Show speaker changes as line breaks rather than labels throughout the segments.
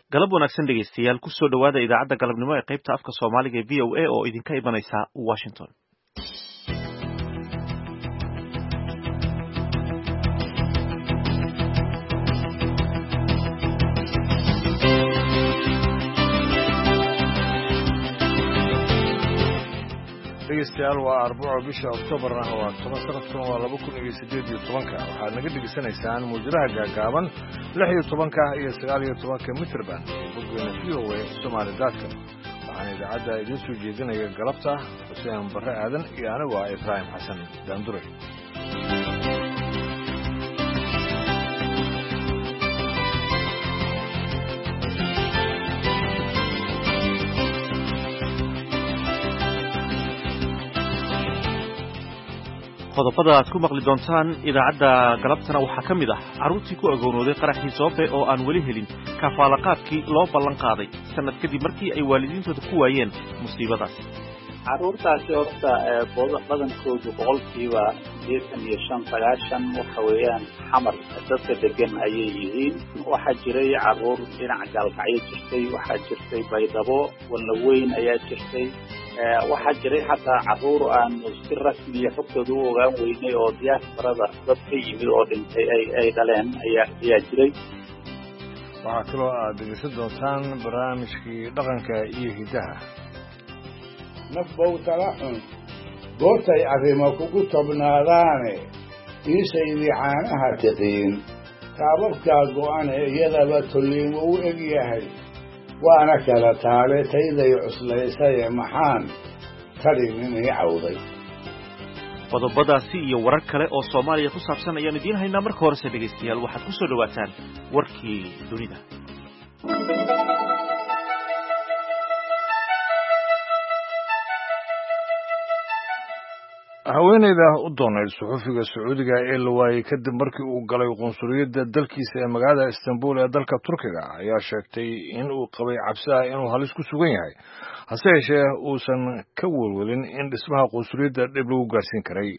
galab wanaagsan dhegaystayaal ku soo dhowaada idaacadda galabnimo ee qaybta afka Soomaaliga ee VOA oo idinka imanaysa Washington.
dhegeystayaal waa Arbaco bisha Oktoobarna waa 10 sanadkan waa 2018 waxaad naga dhegeysanaysaan muujadaha gaagaaban 16 iyo 19 mitrban boggeena VOA Soomaali.com waxaan idaacadda idiin soo jeedinaya galabta Xuseen Barre Aadan iyo anigu waa Ibrahim Xasan Daandure.
qodobada aad ku maqli doontaan idaacadda galabtana waxaa ka mid ah carruurtii ku agoonooday qaraxii Soobe oo aan weli helin kafaalaqaadkii loo ballan qaaday sanad kadib markii ay waalidiintooda ku waayeen musiibadaas.
carruurtaasi horta badankoodu boqolkiiba 85-90 waxa weeyaan xamar dadka degan ayay yihiin. waxaa jiray carruur dhinaca gaalkacyo jirtay, waxaa jirtay baydhabo walaweyn ayaa jirtay, waxaa jiray xataa carruur aan si rasmiya xogtooda u ogaan weynay oo diyaasbarada dad ka yimid oo dhintay ay dhaleen ayaa jiray.
waxaa kaloo aad dhegeysan doontaan barnaamijkii dhaqanka iyo hidaha.
naf bow tala xun goortay arrimo kugu tobnaadaane iishaydii caanaha tiqiin taababkaa go'ane iyadaba tolliimo u eg yahay waana kala taale tayday cuslaysaye maxaan tadhininii cawday.
qodobadaasi iyo warar kale oo Soomaaliya ku saabsan ayaan idiin haynaa. marka horese dhegaystayaal waxaad ku soo dhawaataan warkii dunida.
haweeneyda u doonayd suxufiga Sacuudiga ee la waayay kadib markii uu galay qunsuliyadda dalkiisa ee magaalada Istanbul ee dalka Turkiga ayaa sheegtay in uu qabay cabsi ah inuu halis ku sugan yahay, hase yeeshee uusan ka welwelin in dhismaha qunsuliyadda dhib lagu gaarsiin karay.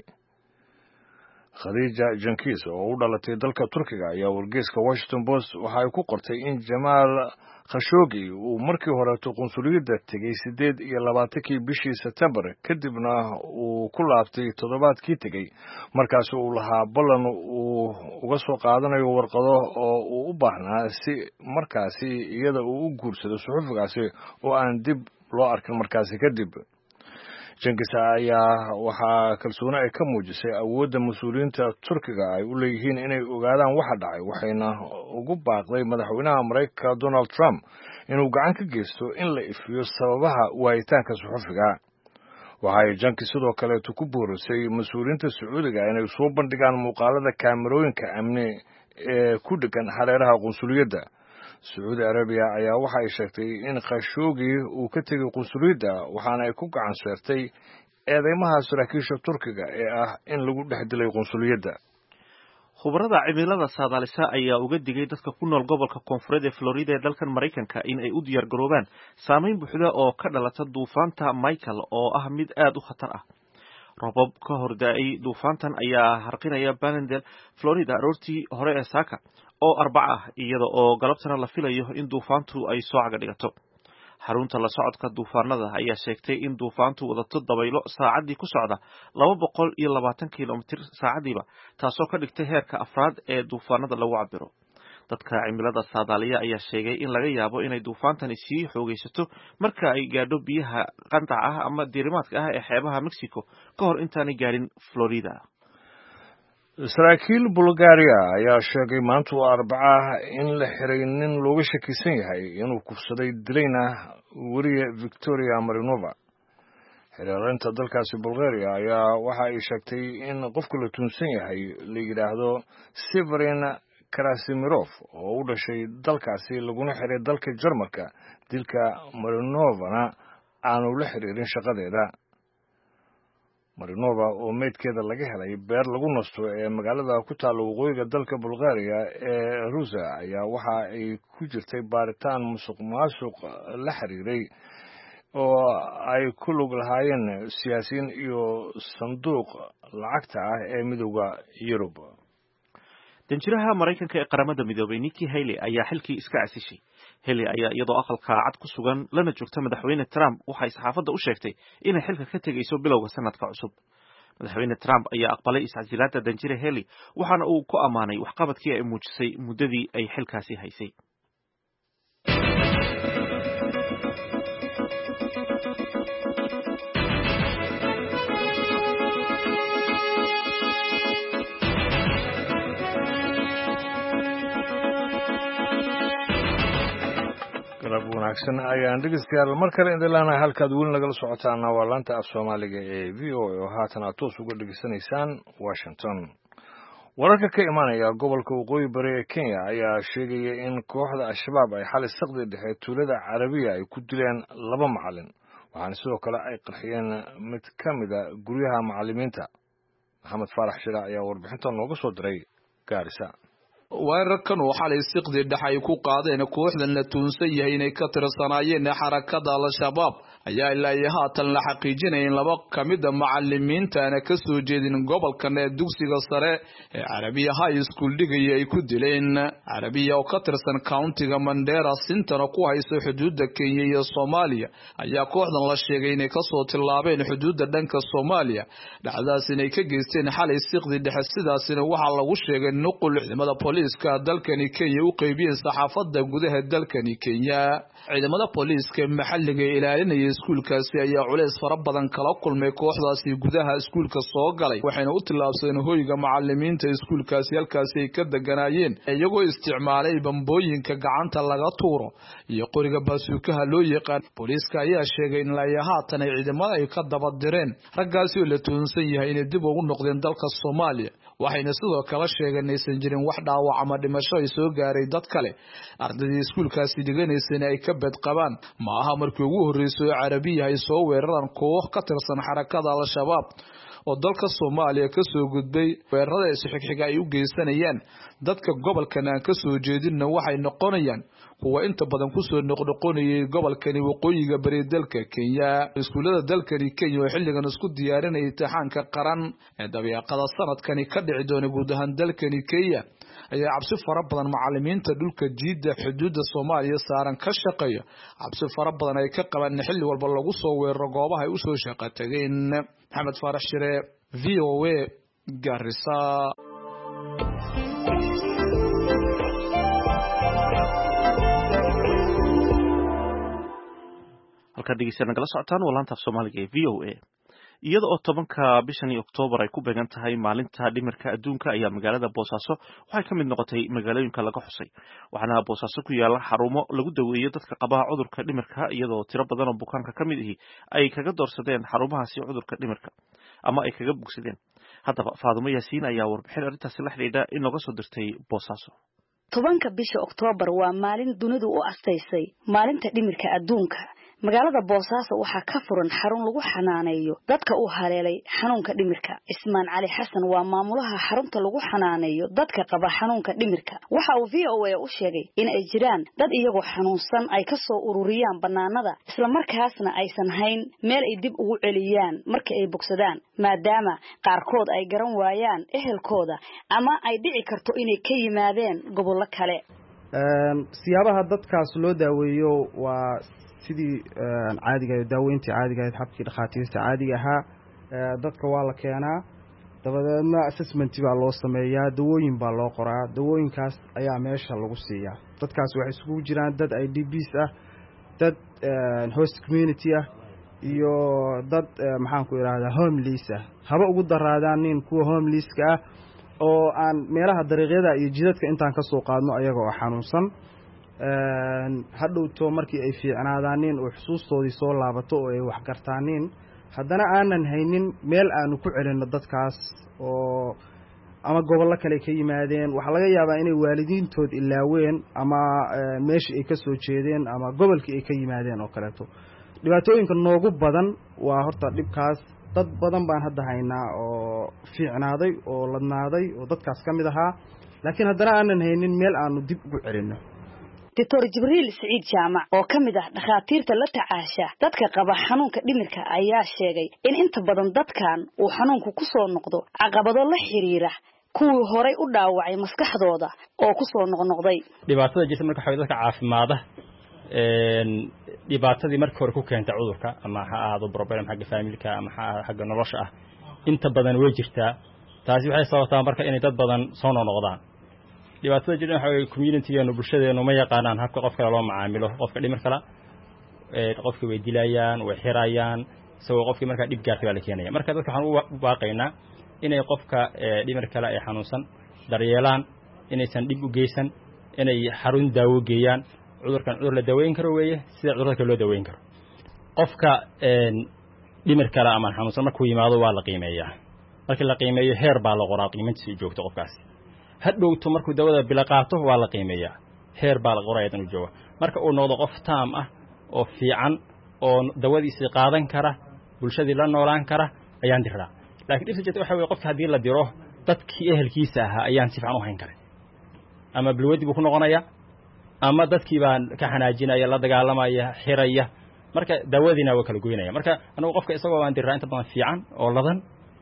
Khadija Jankiz oo u dhalatay dalka Turkiga ayaa wargeyska Washington Post waxa ay ku qortay in Jamal Khashoggi uu markii horeeto qunsuliyadda tegay 28 bishii September kadibna uu ku laabtay toddobaadkii tegay markaas uu lahaa ballan uu uga soo qaadanayo warqado oo uu u baahnaa si markaasi iyada uu u guursado suxufigaasi oo aan dib loo arkin markaasi kadib. Jankiz ayaa waxaa kalsooni ay ka muujisay awoodda mas-uuliyiinta Turkiga ay u leeyihiin inay ogaadaan waxa dhacay, waxayna ugu baaqday madaxweynaha Mareykanka Donald Trump inuu gacan ka geysto in la ifiyo sababaha waayitaanka suxufiga. waxay Jankiz sidoo kaleetu ku boorisay mas-uuliyiinta Sacuudiga inay soo bandhigaan muuqaalada kaamirooyinka amni ee ku dhegan hareeraha qunsuliyadda. Saudi Arabia ayaa waxa ay sheegtay in Khashoggi uu ka tegay qunsuliyadda waxaana ay ku gacan saartay eedeymaha saraakiisha Turkiga ee ah in lagu dhex dilay qunsuliyadda.
khubarada cimilada saadaalisa ayaa uga digay dadka ku nool gobolka koonfureed ee Florida ee dalkan Mareykanka in ay u diyaar garoobaan saameyn buuxda oo ka dhalata duufaanta Michael oo ah mid aad u khatar ah. roobab ka hordaay duufaantan ayaa harqinaya Palmdale, Florida aroortii hore ee saaka oo Arbaca ah, iyada oo galabtana la filayo in duufaantu ay soo caga dhigato. xarunta la socodka duufaanada ayaa sheegtay in duufaantu wadato dabaylo saacadii ku socda 220 kilomitir saacadiiba, taasoo ka dhigtay heerka afraad ee duufaanada lagu cabiro. dadka cimilada saadaaliya ayaa sheegay in laga yaabo inay duufaantani sii xoogaysato marka ay gaadho biyaha qandaca ah ama diirimaadka ah ee xeebaha Mexico ka hor intaanay gaarin Florida.
saraakiil Bulgaria ayaa sheegay maanta oo Arbaca in la xiray nin looga shakisan yahay inuu kufsaday dilayna wariye Victoria Marinova. xiriirinta dalkaasi Bulgaria ayaa waxa ay sheegtay in qofka la tuunsan yahay la yiraahdo Severin Krasimirov oo u dhashay dalkaasi laguna xiray dalka Jarmalka. dilka Marinovana aanu la xiriirin shaqadeeda. Marinova oo meydkeeda laga helay beer lagu nasto ee magaalada ku taal waqooyiga dalka Bulgaria ee Ruusa ayaa waxa ay ku jirtay baaritaan musuqmaasuq la xiriiray oo ay ku lug lahaayeen siyaasiyiin iyo sanduuq lacagta ah ee midowga Yurub.
danjiraha Maraykanka ee qaramada midoobay Nikki Haley ayaa xilkii iska casishay. Haley ayaa iyadoo aqalka cad ku sugan lana joogta madaxweyne Trump waxay saxaafadda u sheegtay inay xilka ka tegayso bilowga sanadka cusub. Madaxweyne Trump ayaa aqbalay iscasilaadda danjire Haley waxaana uu ku amaanay waxqabadkii ay muujisay muddadii ay xilkaasi haysay.
galab wanaagsan ayaan dhegeystayaal mar kale indilana halkaad weli nagala socotaan waa laanta af Soomaaliga ee VOA oo haatan aad toos uga dhageysanaysaan Washington. wararka ka imaanaya gobolka waqooyi bari ee Kenya ayaa sheegaya in kooxda Al-Shabaab ay xalay saqdi dhexe tuulada Carabiya ay ku dileen 2 macallin waxaana sidoo kale ay qarxiyeen mid ka mid ah guryaha macallimiinta. Maxamed Faarax Shira ayaa warbixintan nooga soo diray Gaarisa.
weerarkan oo xalay siqdi dhaxay ku qaadeen kooxdan la tuunsan yahay inay ka tirsanayeen xarakada Al-Shabaab ayaa ilaa haatan la xaqiijinay in 2 kamid ah macallimiinta ka soo jeedin gobolkan ee dugsiga sare ee Carabiya High School dhigay ay ku dileen. Carabiya oo ka tirsan countiga Mandera Central ku hayso xuduudda Kenya iyo Soomaaliya ayaa kooxdan la sheegay inay ka soo tilaabeen xuduudda dhanka Soomaaliya dhacdaas inay ka geysteen xalay siqdi dhexe sidaasina waxa lagu sheegay nuqul ciidamada booliiska dalkani Kenya u qaybiyeen saxaafadda gudaha dalkani Kenya. ciidamada booliiska maxalliga ee ilaalinaya iskuulkaasi ayaa culeys fara badan kala kulmay kooxdaasi gudaha iskuulka soo galay waxayna u tilaabsadeen hoyga macallimiinta iskuulkaasi halkaasi ay ka deganaayeen iyagoo isticmaalay bambooyinka gacanta laga tuuro iyo qoriga baasuukaha loo yaqaan. booliiska ayaa sheegay in ilaa haatan ay ciidamada ay ka daba direen raggaasi oo la tuunsan yahay inay dib ugu noqdeen dalka Soomaaliya waxayna sidoo kale sheegeen inaysan jirin wax dhaawac ama dhimasho ay soo gaaray dad kale. ardayda iskuulkaasi dhiganaysay ay ka bad qabaan ma aha markii ugu horeysay oo Carabiya ay soo weeraraan koox ka tirsan xarakada Al-Shabaab oo dalka Soomaaliya ka soo gudbay. weerarada isxigxiga ay u geysanayaan dadka gobolkan aan ka soo jeedinna waxay noqonayaan kuwa inta badan ku soo noqnoqonayay gobolkani waqooyiga bari dalka Kenya. iskuulada dalkani Kenya oo xilligan isku diyaarinayay imtixaanka qaran ee dabiiqada sanadkani ka dhici doona guud ahaan dalkani Kenya ayaa cabsi fara badan macallimiinta dhulka jiida xuduudda Soomaaliya saaran ka shaqeeya cabsi fara badan ay ka qabaan xilli walba lagu soo weeraro goobaha ay u soo shaqo tageen. Maxamed Faarax Shire VOA Garissa.
halka dhegeystayaal nagala socotaan waa laanta af Soomaaliga ee VOA. iyada oo 10ka bishan Oktoobar ay ku beegan tahay maalinta dhimirka adduunka ayaa magaalada Boosaaso waxay ka mid noqotay magaalooyinka laga xusay waxaana Boosaaso ku yaala xarumo lagu daweeyo dadka qaba cudurka dhimirka iyadoo tiro badan oo bukaanka ka mid ah ay kaga doorsadeen xarumahaasi cudurka dhimirka ama ay kaga bogsadeen. haddaba Faadumo Yaasiin ayaa warbixin arrintaasi la xiriirta in laga soo dirtay Boosaaso.
10ka bisha Oktoobar waa maalin dunidu u asteysay maalinta dhimirka adduunka. magaalada Boosaaso waxaa ka furan xarun lagu xanaaneeyo dadka u haleelay xanuunka dhimirka. Ismaan Cali Xasan waa maamulaha xarunta lagu xanaaneeyo dadka qaba xanuunka dhimirka. waxa uu VOA u sheegay in ay jiraan dad iyagoo xanuunsan ay ka soo ururiyaan banaanada isla markaasna aysan hayn meel ay dib ugu celiyaan marka ay bogsadaan maadaama qaarkood ay garan waayaan ehelkooda ama ay dhici karto inay ka yimaadeen gobollo kale.
siyaabaha dadkaas loo daaweeyo waa sidii caadiga ah daaweyntii caadiga ah habkii dhaqaatiirta caadiga ahaa dadka waa la keenaa dabadeedna assessment baa loo sameeyaa dawooyin baa loo qoraa dawooyinkaas ayaa meesha lagu siiyaa. dadkaas waxay isugu jiraan dad IDPs ah dad host community ah iyo dad maxaan ku iraahdaa homeless ah haba ugu daraadaan nin kuwa homelesska ah oo aan meelaha dariiqyada iyo jidadka intaan ka soo qaadno ayaga oo xanuunsan hadhowto markii ay fiicnaadaanin oo xusuustoodii soo laabato oo ay wax gartaanin haddana aanan haynin meel aanu ku celinno dadkaas oo ama gobollo kale ka yimaadeen waxaa laga yaabaa inay waalidiintood ilaaween ama meeshii ay ka soo jeedeen ama gobolkii ay ka yimaadeen oo kaleeto. dhibaatooyinka noogu badan waa horta dhibkaas. dad badan baan hadda haynaa oo fiicnaaday oo ladnaaday oo dadkaas ka mid ahaa laakiin haddana aanan haynin meel aanu dib ugu celinno.
Dr. Jibriil Saciid Jaamac oo ka mid ah dhakhaatiirta la tacaasha dadka qaba xanuunka dhimirka ayaa sheegay in inta badan dadkan uu xanuunku ku soo noqdo caqabado la xiriira kuwii horay u dhaawacay maskaxdooda oo ku soo noqnoqday
dhibaatada jirta marka waxa dadka caafimaada dhibaatadii markii hore ku keentay cudurka ama ha ahaado problem xagga familka ama xagga nolosha ah inta badan way jirtaa taasi waxay sababtaa marka inay dad badan soo noqdaan dhibaatada jirta waxa ay community-ga bulshadeenu ma yaqaanaan habka qofka loo macaamilo qofka dhimir kala qofka way dilayaan way xirayaan soo qofkii marka dhib gaartay la keenaya marka dadka waxaan u baaqaynaa inay qofka dhimir kala ay xanuunsan daryeelaan inaysan dhib u geysan inay xarun daawo geeyaan cudurkan cudur la daweyn karo weeye sida cudurka loo daweyn karo qofka dhimir kala ama xanuunsan markuu yimaado waa la qiimeeyaa markii la qiimeeyo heer baa la qoraa qiimayntiisa joogto qofkaas hadhowto markuu dawada bila qaato waa la qiimeeyaa heer baa la qoraa inuu joogo marka uu noqdo qof taam ah oo fiican oo dawadiisa qaadan kara bulshadii la noolaan kara ayaan diraa laakiin dhibta jirta waxa weeye qofka haddii la diro dadkii ehelkiisa ahaa ayaan si fiican u hayn karin ama bilwadi buu ku noqonaya ama dadkii baan ka xanaajinaya la dagaalamaya xiraya marka daawadiina waa kala goynaya marka anagu qofka isagoo aan diraa inta badan fiican oo ladan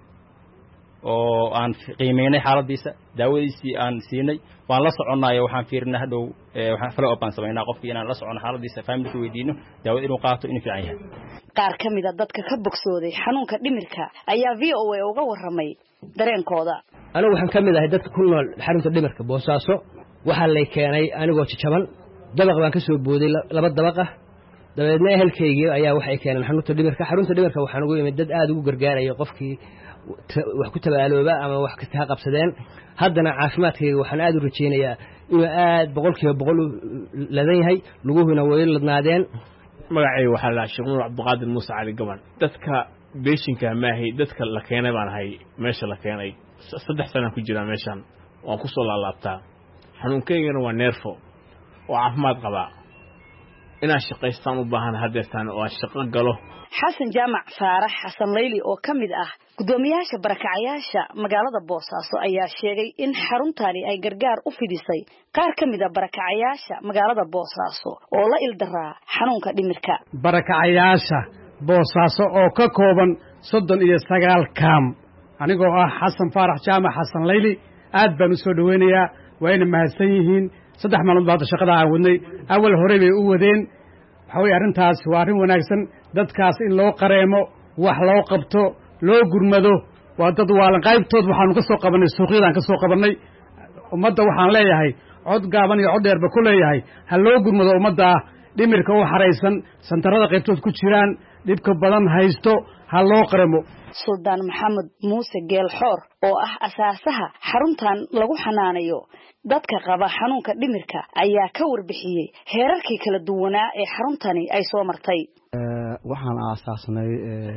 oo aan qiimeynay xaaladiisa daawadiisii aan siinay waan la soconaayo waxaan fiirinaa hadhow waxaan follow up aan sameynaa qofkii inaan la socono xaaladiisa family weydiino daawada inuu qaato inuu fiican yahay
qaar ka mid ah dadka ka bogsooday xanuunka dhimirka ayaa VOA uga waramay dareenkooda
anigu waxaan ka mid ahay dadka ku nool xarunta dhimirka Boosaaso waxaa lay keenay anigoo jajaban dabaq baan ka soo booday laba dabaq ah dabeedna ehelkaygii ayaa waxay keeneen xarunta dhimirka waxaan ugu yimid dad aad ugu gargaaraya qofkii wax ku tabaalooba ama wax kasta ha qabsadeen haddana caafimaadkayga waxaan aad u rajeynayaa inuu aad 100% ladan yahay luguhuna way ladnaadeen
magacayga waxaa la Sheekh Cabdiqaadir Muuse Cali Gaban dadka beeshinka maahay dadka la keenay baan ahay meesha la keenay 3 sano ku jira meeshan waan ku soo laalaabtaa xanuunkaygana waa neerfo oo caafimaad qaba inaan shaqaystaan u baahan hadeertaan oo shaqo galo
xasan jaamac faarax xasan layli oo ka mid ah gudoomiyaasha barakacayaasha magaalada Boosaaso ayaa sheegay in xaruntani ay gargaar u fidisay qaar ka mid ah barakacayaasha magaalada Boosaaso oo la ildaraa xanuunka dhimirka
barakacayaasha Boosaaso oo ka kooban 39 kaam anigoo ah xasan faarax jaamac xasan layli aad baan u soo dhaweynayaa wayna mahadsan yihiin 3 maalmood baad shaqada aan wadnay awal hore bay u wadeen waxa way arintaas waa arin wanaagsan dadkaas in loo qareemo wax loo qabto loo gurmado waa dad waalan qaybtood waxaanu ka soo qabanay suuqyadaan ka soo qabanay ummadda waxaan leeyahay cod gaaban iyo cod dheerba ku leeyahay ha loo gurmado ummadda dhimirka u xaraysan santarada qaybtood ku jiraan dhibka badan haysto ha loo qareemo
Suldaan Maxamed Muuse Geelxoor oo ah asaasaha xaruntan lagu xanaanayo dadka qaba xanuunka dhimirka ayaa ka warbixiyay heerarkii kala duwanaa ee xaruntani ay soo martay
waxaan aasaasnay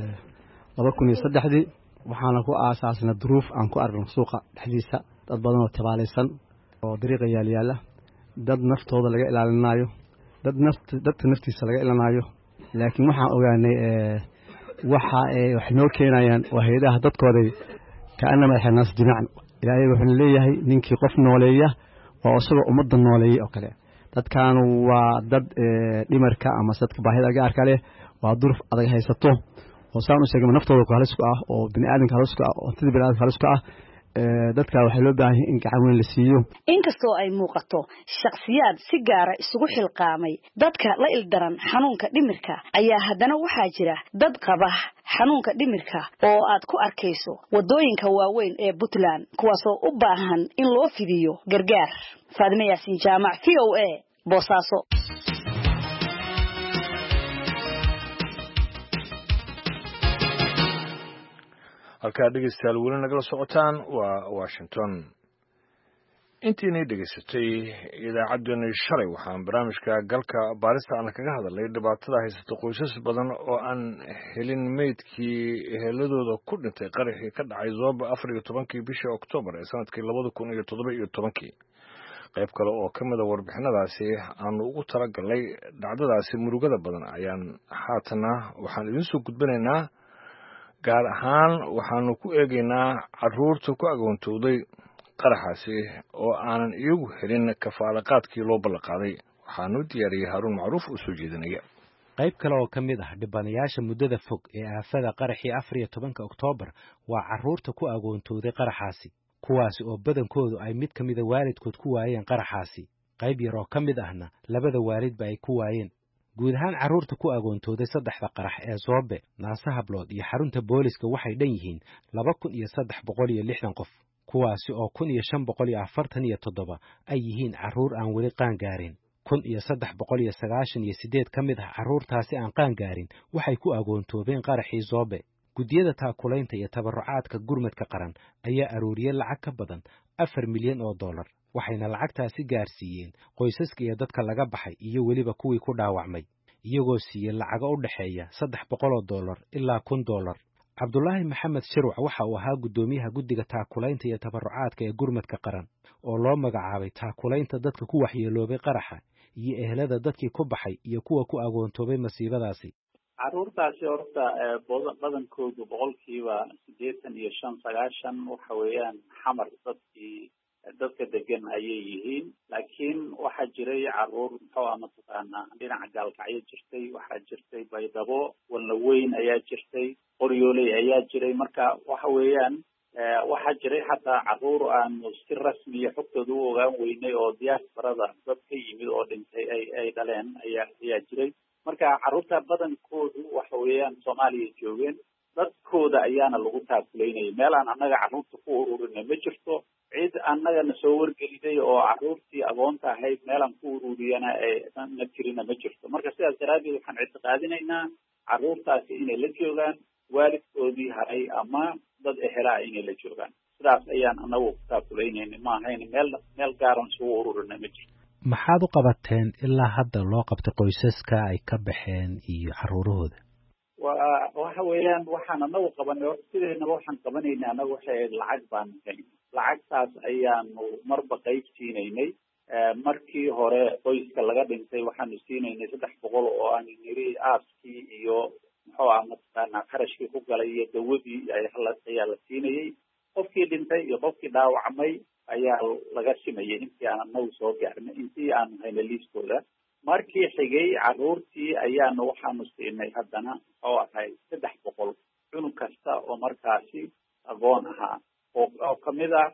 2003 waxaana ku aasaasnay duruuf aan ku aragno suuqa dhexdiisa dad badan oo tabaalaysan oo dariiqa yaala dad naftooda laga ilaalinayo dadka naftiisa laga ilaalinayo laakiin waxaan ogaanay waxa ay wax noo keenayaan hay'adaha dadkooda kaanama xanaas jimaacan ilaahay wuxuu leeyahay ninkii qof nooleeya oo asagoo ummadda nooleeya oo kale dadkan waa dad dhimarka ama sadka baahida gaarka leh waa duruf adag haysato oo saan u sheegay naftooda ku halis ku ah oo bini aadanka halis ku ah oo sidii bini aadanka halis ku ah dadka waxay loo baahan in gacan weyn la siiyo
inkastoo ay muuqato shakhsiyaad si gaar ah isugu xilqaamay dadka la ildaran xanuunka dhimirka ayaa haddana waxaa jira dad qaba xanuunka dhimirka oo aad ku arkayso wadooyinka waaweyn ee Puntland kuwaasoo u baahan in loo fidiyo gargaar Faadime Yaasin Jaamac VOA Boosaaso
halkaa dhegeystayaal weli nagala socotaan waa Washington intiinay dhegeysatay idaacaddeenii shalay waxaan barnaamijka galka baarista aan kaga hadalnay dhibaatada haysata qoysas badan oo aan helin meydkii eheladooda ku dhintay qaraxii ka dhacay Zooba 14 bishii Oktoobar ee sanadkii 2017 qayb kale oo ka mid ah warbixinadaasi aanu ugu talagalnay dhacdadaasi murugada badan ayaan haatana waxaan idin soo gudbinaynaa gaar ahaan waxaanu ku eegaynaa carruurta ku agoontooday qaraxaasi oo aanan iyagu helin kafaalaqaadkii loo ballanqaaday waxaanu diyaariyey Haaruun Macruuf oo soo jeedinaya
qayb kale oo ka mid ah dhibanayaasha muddada fog ee aafada qaraxii 14 Oktoobar waa carruurta ku agoontooday qaraxaasi kuwaasi oo badankoodu ay mid ka mida waalidkood ku waayeen qaraxaasi qayb yar oo ka mid ahna labada waalidba ay ku waayeen guud ahaan carruurta ku agoontooday saddexda qarax ee Zoobe, Naasa Hablood iyo xarunta booliska waxay dhan yihiin 2360 qof kuwaasi oo 1547 ay yihiin carruur aan weli qaan gaarin 1398 ka mid ah carruurtaasi aan qaan gaarin waxay ku agoontoobeen qaraxii Zoobe. Gudiyada taakulaynta iyo tabarucaadka gurmadka qaran ayaa arooriyay lacag ka badan 4 milyan oo dollar waxayna lacagtaasi gaarsiiyeen qoysaska iyo dadka laga baxay iyo weliba kuwii ku dhaawacmay iyagoo siiyay lacago u dhaxeeya $300 ilaa $1,000. Cabdullaahi Maxamed Shirwac waxa uu ahaa gudoomiyaha guddiga taakulaynta iyo tabarucaadka ee gurmadka qaran oo loo magacaabay taakulaynta dadka ku waxyeeloobay qaraxa iyo ehelada dadkii ku baxay iyo kuwa ku agoontoobay masiibadaasi.
carruurtaasi horta badankoodu 85-90 waxa weeyaan xamar dadka degan ayay yihiin laakiin waxaa jiray carruur mataqaanaa dhinaca gaalkacyo jirtay waxaa jirtay baydhabo walnaweyn ayaa jirtay qoryooley ayaa jiray marka waxa weeyaan waxaa jiray xataa carruur aan si rasmiya xogtooda u ogaan weynay oo diyaasbarada dad ka yimid oo dhintay ay dhaleen ayaa jiray marka carruurta badankoodu waxa weeyaan Soomaaliya joogeen dadkooda ayaana lagu taakulaynayay meel aan annaga carruurta ku ururinay ma jirto cid annagana soo wargeliday oo carruurtii agoonta ahayd meelaan ku ururiyana ma jirina ma jirto marka sidaas daraaddeed waxaan ictiqaadinaynaa carruurtaasi inay la joogaan waalidkoodii haray ama dad ehelaa inay la joogaan sidaas ayaan annagu ku taakulaynayna ma ahayn meel gaaran soo ururinay ma jirto.
maxaad u qabateen ilaa hadda loo qabtay qoysaska ay ka baxeen iyo carruurahooda?
waxa weeyaan waxaan anagu qabanay sideedaba waxaan qabanaynay anagu waxay lacag baan helnay lacagtaas ayaanu marba qayb siinaynay markii hore qoyska laga dhintay waxaanu siinaynay 300 oo aan niri aaskii iyo mataqaanaa qarashkii ku galay iyo dawadii ayaa la siinayay qofkii dhintay iyo qofkii dhaawacmay ayaa laga simayay intii aan anagu soo gaarnay intii aan hayna liiskooda markii xigay carruurtii ayaanu waxaanu siinay haddana oo ahay 300 cunug kasta oo markaasi agoon ahaa oo kamid ah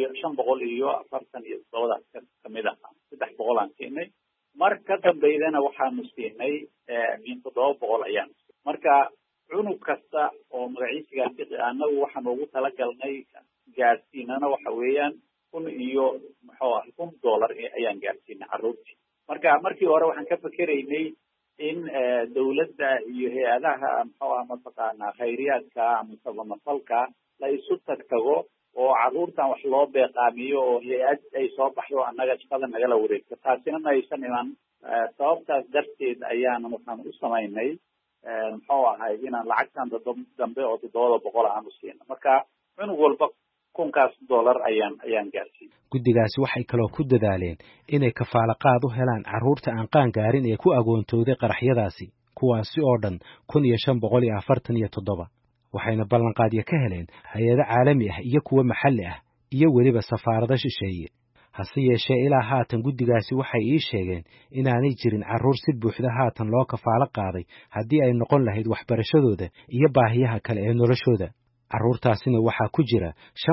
1547 kamid ah 300 aan siinay marka dambeydana waxaanu siinay 700 ayaan marka cunug kasta oo magaciisigaasi anagu waxaanu ugu talagalnay gaarsiinana waxa weeyaan $1,000 ayaan gaarsiinay carruurtii marka markii hore waxaan ka fikiraynay in dawladda iyo hay'adaha mataqaanaa khayriyaadka ama samafalka la isu tago oo carruurtan wax loo beeqaamiyo oo hay'ad ay soo baxdo annaga shaqada nagala wareegto taasina ma aysan iman sababtaas darteed ayaan waxaan u samaynay inaan lacagtan dambe oo $700 aan u siino marka cunug walba $1,000 ayaan gaarsiin.
Guddigaasi waxay kaloo ku dadaaleen inay kafaalo qaad u helaan carruurta aan qaan gaarin ee ku agoontooday qaraxyadaasi kuwaasi oo dhan 1547 waxayna ballanqaadyo ka heleen hay'ado caalami ah iyo kuwa maxalli ah iyo weliba safaarado shisheeye hase yeeshee ilaa haatan guddigaasi waxay ii sheegeen inaanay jirin carruur si buuxda haatan loo kafaalo qaaday haddii ay noqon lahayd waxbarashadooda iyo baahiyaha kale ee noloshooda carruurtaasina waxaa ku jira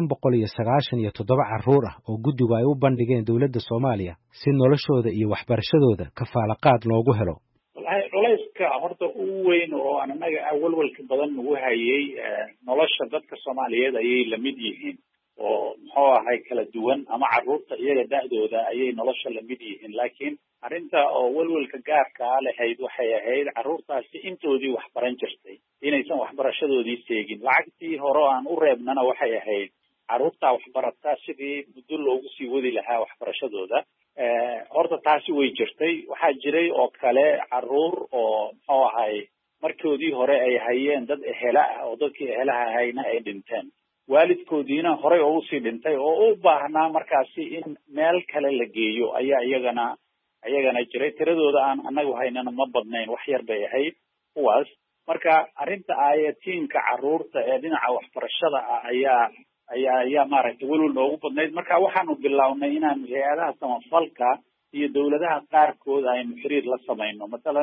597 carruur ah oo guddigu ay u bandhigeen dawladda Soomaaliya si noloshooda iyo waxbarashadooda kafaalo qaad loogu helo.
culayska horta ugu weyn oo anaga awalwalka badan ugu hayay nolosha dadka Soomaaliyeed ayay la mid yihiin oo kala duwan ama carruurta iyaga da'dooda ayay nolosha la mid yihiin laakiin arrinta oo walwalka gaarka ah lahayd waxay ahayd carruurtaasi intoodii wax baran jirtay inaysan waxbarashadoodii seegin lacagtii hore aan u reebnana waxay ahayd carruurta waxbarata sidii muddo loogu sii wadi lahaa waxbarashadooda horta taasi way jirtay waxaa jiray oo kale carruur oo markoodii hore ay hayeen dad ehela ah oo dadkii ehelaha ahayna ay dhinteen waalidkoodiina horey oo usii dhintay oo u baahnaa markaasi in meel kale la geeyo ayaa iyagana jiray tiradooda aan anagu haynana ma badnayn wax yar bay ahayd kuwaas marka arrinta aayatiinka carruurta ee dhinaca waxbarashada ah ayaa maaragtay welwel noogu badnayd marka waxaanu bilownay inaan hay'adaha samafalka iyo dawladaha qaarkood aynu xiriir la samayno masalan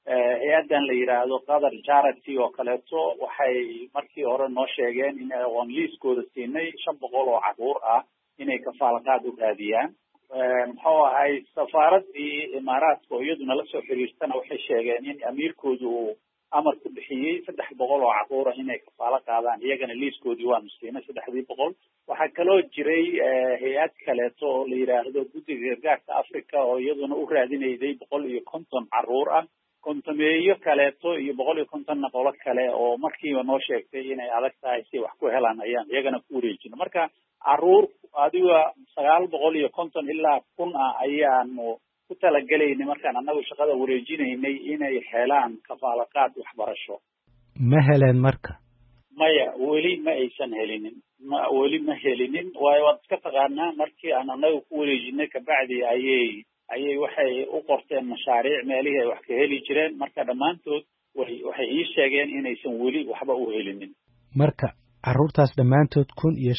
hay-addan la yidhaahdo qatar charity oo kaleeto waxay markii hore noo sheegeen in oon liiskooda siinay 500 oo caruur ah inay kafaalaqaad u raadiyaan. muxuu ahay safaaradii imaaraadka oo iyaduna la soo xiriirtana waxay sheegeen in amiirkoodu uu amar ku bixiyey 300 oo caruur ah inay kafaalo qaadaan, iyagana liiskoodii waanu siinay 300. waxaa kaloo jiray hay-ad kaleeto oo la yidhaahdo guddiga gargaarka Africa oo iyaduna u raadinayday 150 caruur ah, kontomeeyo kaleeto iyo 150 qolo kale oo markiiba noo sheegtay inay adag tahay si wax ku helaan ayaan iyagana ku wareejinay. marka caruur adiga 950 ilaa 1000 ah ayaanu ku talagalaynay markaan annagu shaqada wareejinaynay inay helaan kafaalaqaad waxbarasho.
ma heleen marka?
maya, weli ma aysan helinin, weli ma helinin. waayo waad iska taqaanaa markii aan annagu ku wareejinay kabacdi ayay waxay u qorteen mashaariic meelihii ay wax ka heli jireen. marka dhammaantood waxay ii sheegeen inaysan weli waxba u helinin.
marka carruurtaas dhammaantood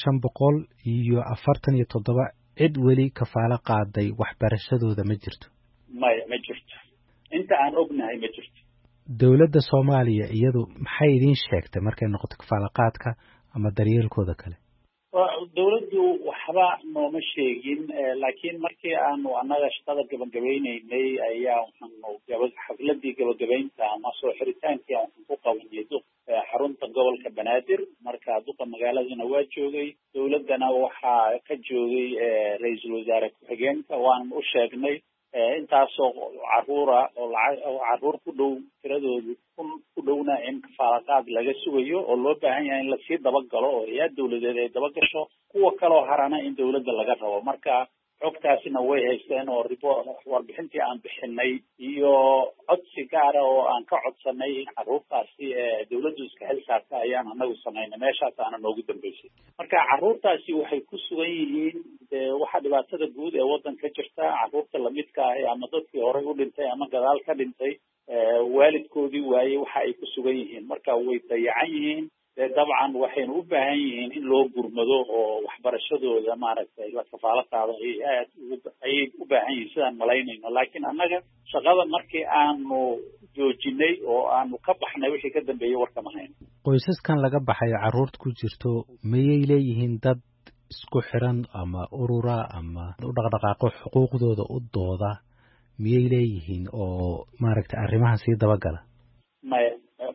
1547 cid weli kafaalo qaaday waxbarashadooda ma jirto?
maya, ma jirto, inta aan ognahay ma jirto.
dowladda Soomaaliya iyadu maxay idiin sheegtay markay noqoto kafaalaqaadka ama daryeelkooda kale?
dowladdu waxba nooma sheegin, laakiin markii aanu annaga shaqada gabagabaynaynay ayaa waxaanu xafladii gabagabaynta ama soo xiritaankii waxaan ku qabanay xarunta gobolka Banaadir. marka duqa magaaladana waa joogay, dowladdana waxaa ka joogay ra-iisul wasaare ku-xigeenka. waan u sheegnay intaasoo caruura oo caruur ku dhow tiradoodu ku dhowna in kafaalaqaad laga sugayo oo loo baahan yahay in lasii dabagalo oo hay-ad dowladeed ay dabagasho, kuwa kaloo harana in dowladda laga rabo. marka xogtaasina way haysteen oo warbixintii aan bixinay iyo codsi gaara oo aan ka codsanay in caruurtaasi dowladdu iska xil saarta ayaan anagu samaynay. meeshaasaana noogu dambeysay. marka caruurtaasi waxay ku sugan yihiin waxa dhibaatada guud ee waddanka jirta. caruurta lamidka ah ama dadkii horey u dhintay ama gadaal ka dhintay waalidkoodii waayey waxa ay ku sugan yihiin. marka way dayacan yihiin. dabcan waxaynu u baahan yihiin in loo gurmado oo waxbarashadooda maaragtay la kafaalo qaado ayay u baahan yihiin sidaan malaynayno. laakiin annaga shaqada markii aanu joojinay oo aanu ka baxnay wixii ka dambeeyey warkama hayno.
qoysaskan laga baxayo carruurta ku jirto mayay leeyihiin dad isku xiran ama urura ama u dhaqdhaqaaqo xuquuqdooda u dooda miyay leeyihiin oo maaragtay arrimahan sii dabagala?
maya,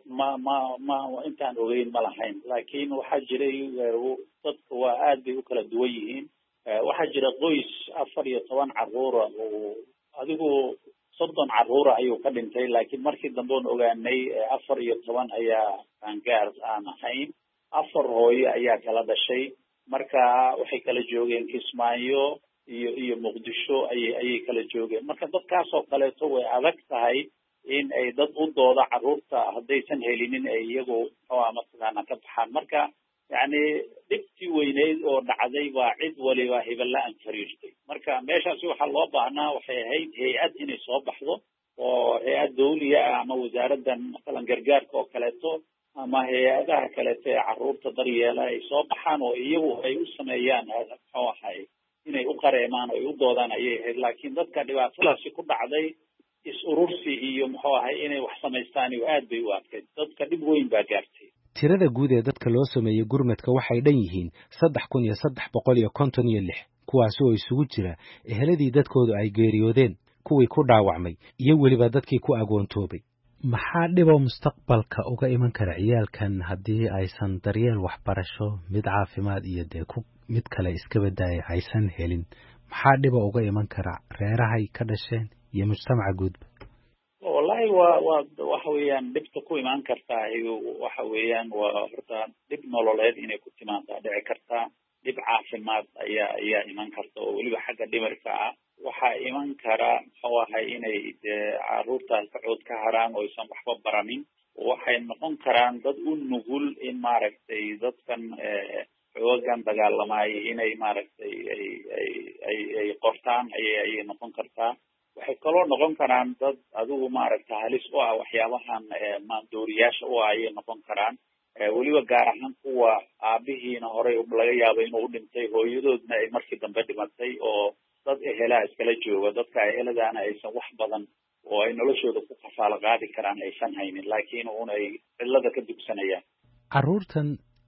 ma intaan ogeyn ma lahayn. laakiin waxaa jiray dadka waa aad bay u kala duwan yihiin. waxaa jira qoys 14 caruura oo adigu 30 caruura ayuu ka dhintay, laakiin markii dambe oon ogaanay 14 ayaa qaangaar aan ahayn. 4 hooyo ayaa kala dhashay. marka waxay kala joogeen Kismaayo iyo Muqdisho ayay kala joogeen. marka dadkaasoo kaleeto way adag tahay in ay dad u dooda caruurta haddaysan helinin ay iyagu mataqaana ka baxaan. marka yani dhibtii weyneyd oo dhacday baa cid waliba hebella-aan xiriirtay. marka meeshaasi waxaa loo baahnaa waxay ahayd hay-ad inay soo baxdo oo hay-ad dawliya ah ama wasaaraddan masalan gargaarka oo kaleeto ama hay-adaha kaleeto ee caruurta daryeela ay soo baxaan oo iyagu ay u sameeyaan muxuu ahay inay u qareemaan oo ay u doodaan ayay ahayd. laakiin dadka dhibaatadaasi ku dhacday is-urursi iyo muxuu ahay inay wax samaystaan iyo aad bay u adkayd. dadka dhib weyn baa gaartay.
tirada guud ee dadka loo sameeyey gurmadka waxay dhan yihiin 3,356 kuwaas oo isugu jira eheladii dadkoodu ay geeriyoodeen, kuwii ku dhaawacmay iyo weliba dadkii ku agoontoobay. maxaa dhiboo mustaqbalka uga iman kara ciyaalkan haddii aysan daryeel waxbarasho, mid caafimaad iyo mid kale iska badaaya aysan helin? maxaa dhiboo uga iman kara reerahay ka dhasheen iyo mujtamaca guudba?
wallahi waxa weeyaan dhibta ku imaan kartaa waxa weeyaan waa horta dhib nololeed inay ku timaadaa dhici kartaa. dhib caafimaad ayaa iman karta oo weliba xagga dhimirka ah. waxaa iman kara muxuu ahay inay caruurtaas kacood ka haraan oo aysan waxba baranin. waxay noqon karaan dad u nugul in maaragtay dadkan xoogan dagaalamaayay inay maaragtay ay qortaan ayay noqon kartaa. waxay kaloo noqon karaan dad adigu maaragtay halis u ah waxyaabahan maandooriyaasha u ah ayay noqon karaan. weliba gaar ahaan kuwa aabihiina horey laga yaabo inuu dhintay, hooyadoodna ay markii dambe dhimatay oo dad ehelaha iskala jooga. dadka eheladaana aysan wax badan oo ayna noloshooda ku kafaalo qaadi karaan aysan haynin laakiin unay cidlada ka dugsanayaan.
Carruurtan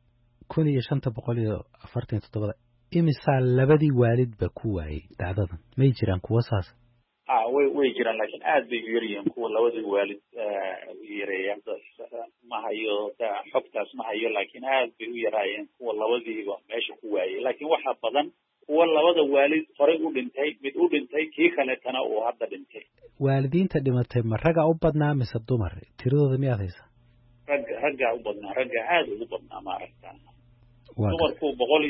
1547 imisaa labadii waalidba ku waayay dhacdadan may jiraan kuwa saas
way jiraan laakiin aad bay u yaryihiin kuwa labadii waalid yareeyaan ma hayo xogtaas ma hayo laakiin aad bay u yaraayeen kuwa labadiiba meesha ku waayay laakiin waxaa badan kuwa labada waalid horey u dhintay mid u dhintay kii kaletana uu hadda dhintay.
waalidiinta dhimatay ma ragga u badnaa mise dumar tiradooda miyaad haysaa?
ragga u badnaa ragga aad ugu badnaa maaragtaa dumarku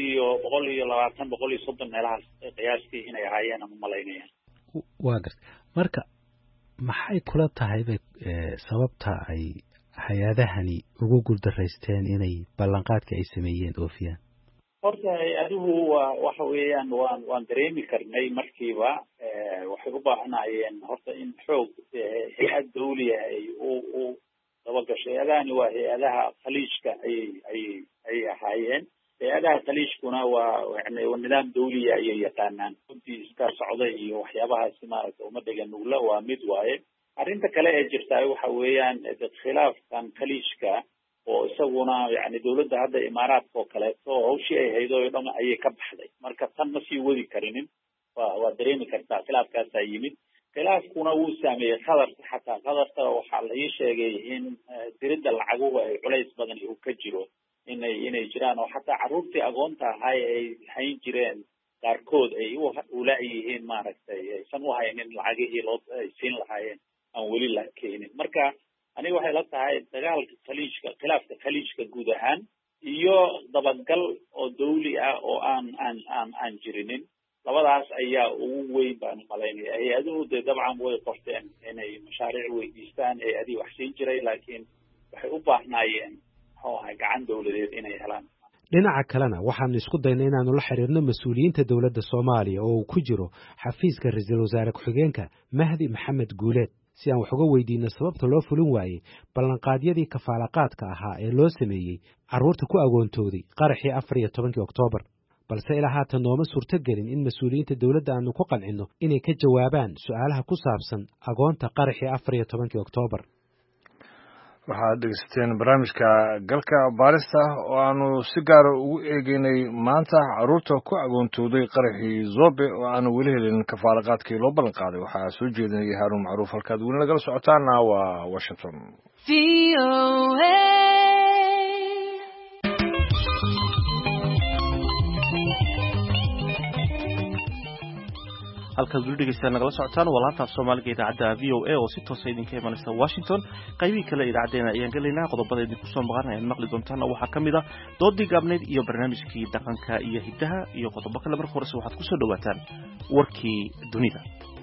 120 130 meelahaas qiyaastii inay ahaayeen ama malaynayaan.
waa gartay marka maxay kula tahay sababta ay hay-adahani ugu guuldaraysteen inay ballanqaadka ay sameeyeen oofiyaan?
horta hay-aduhu waxa weeyaan waan dareemi karnay markiiba waxay u baahnaayeen horta in xoog hay-ad dawliya ay u dabagasho. hay-adahani waa hay-adaha khaliijka ay ahaayeen. hay-adaha khaliijkuna waa yani nidaam dawliya ayay yaqaanaan runtii iska socda iyo waxyaabahaasi maaragtay uma dhega nugla waa mid waaye. arrinta kale ee jirtaa waxa weeyaan khilaafkan khaliijka oo isaguna yani dawladda hadda imaaraadka oo kaleeto hawshii ay haydo oo dhan ayay ka baxday marka tan ma sii wadi karinin waa dareemi kartaa khilaafkaasaa yimid. khilaafkuna wuu saameeyey qadarka xataa qadarka waxaa la ii sheegay in diridda lacaguhu ay culays badan uu ka jiro inay jiraan oo xataa carruurtii agoonta ahay ay hayn jireen qaarkood ay ula yihiin maaragtay aysan u haynin lacagihii ay siin lahaayeen aan weli la keenin. marka aniga waxay la tahay dagaalka khaliijka khilaafka khaliijka guud ahaan iyo dabagal oo dawli ah oo aan jirinin labadaas ayaa ugu weyn baan malaynaya. hay-aduhu dee dabcan way qorteen inay mashaariic weydiistaan hay-adihii wax siin jiray laakiin waxay u baahnaayeen gacan dawladeed inay helaan.
dhinaca kalena waxaanu isku daynay inaanu la xiriirno mas-uuliyiinta dowladda Soomaaliya oo uu ku jiro xafiiska ra'iisul wasaare ku-xigeenka Mahdi Maxamed Guuleed si aan wax uga weydiino sababta loo fulin waayay ballanqaadyadii kafaalaqaadka ahaa ee loo sameeyey carruurta ku agoontooday qaraxii 14 Oktoobar balse ilaa haatan nooma suurtagelin in mas-uuliyiinta dowladda aanu ku qancino inay ka jawaabaan su'aalaha ku saabsan agoonta qaraxii 14 Oktoobar.
waxaad dhegeysateen barnaamijka galka baarista oo aanu si gaara ugu eegeynay maanta carruurta ku agoontooday qaraxii Zobe oo aanu weli helin kafaalaqaadkii loo ballan qaaday. waxaa soo jeedinaya Haruun Macruuf halkaad weli nagala socotaana waa Washington.
halkaad weli dhegeystayaal nagala socotaan waa laanta af Soomaaliga idaacadda VOA oo si toos ah idinka imanaysa Washington. qaybihii kale idaacadeena ayaan gelaynaa qodobada idinku soo maqan ayaan maqli doontaan waxaa ka mid ah doodii gaabneyd iyo barnaamijkii dhaqanka iyo hidaha iyo qodobo kale. marka horese waxaad ku soo dhawaataan warkii dunida.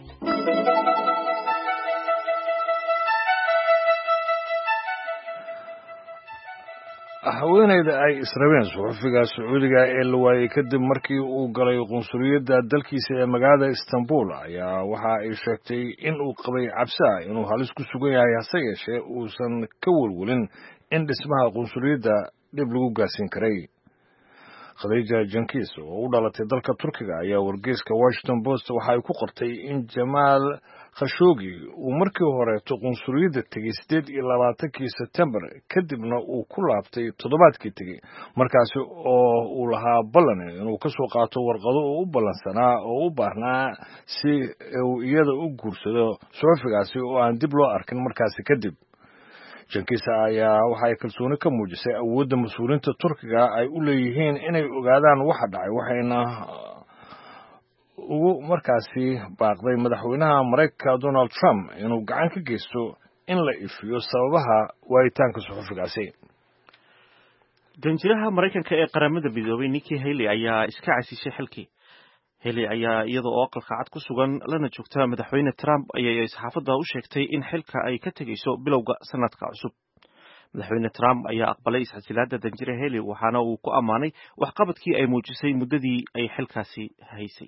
haweeneyda ay israbeen suxufiga Sacuudiga ee la waayay kadib markii uu galay qunsuliyadda dalkiisa ee magaalada Istanbul ayaa waxa ay sheegtay in uu qabay cabsi ah inuu halis ku sugan yahay hase yeeshee uusan ka walwalin in dhismaha qunsuliyadda dib lagu gaarsiin karay. Khadija Jankis oo u dhalatay dalka Turkiga ayaa wargeyska Washington Post waxa ay ku qortay in Jamal Khashoggi uu markii hore qunsuliyadda tegay 28 September kadibna uu ku laabtay toddobaadkii tegay markaas oo uu lahaa ballan inuu ka soo qaato warqado oo u ballansanaa oo u baahnaa si uu iyada u guursado suxufigaasi oo aan dib loo arkin markaasi kadib. Jankis ayaa waxa ay kalsooni ka muujisay awoodda mas'uuliyiinta Turkiga ay u leeyihiin inay ogaadaan waxa dhacay waxayna ugu markaasi baaqday madaxweynaha Mareykanka Donald Trump inuu gacan ka geysto in la ifiyo sababaha waayitaanka suxufigaasi.
danjiraha Mareykanka ee qaramada midoobay Nikki Haley ayaa iska casishay xilkii. Haley ayaa iyadoo oo aqalka cad ku sugan lana joogta madaxweyne Trump ayay saxaafadda u sheegtay in xilka ay ka tegayso bilowga sanadka cusub. madaxweyne Trump ayaa aqbalay iscasilaadda danjire Haley waxaana uu ku amaanay waxqabadkii ay muujisay muddadii ay xilkaasi haysay.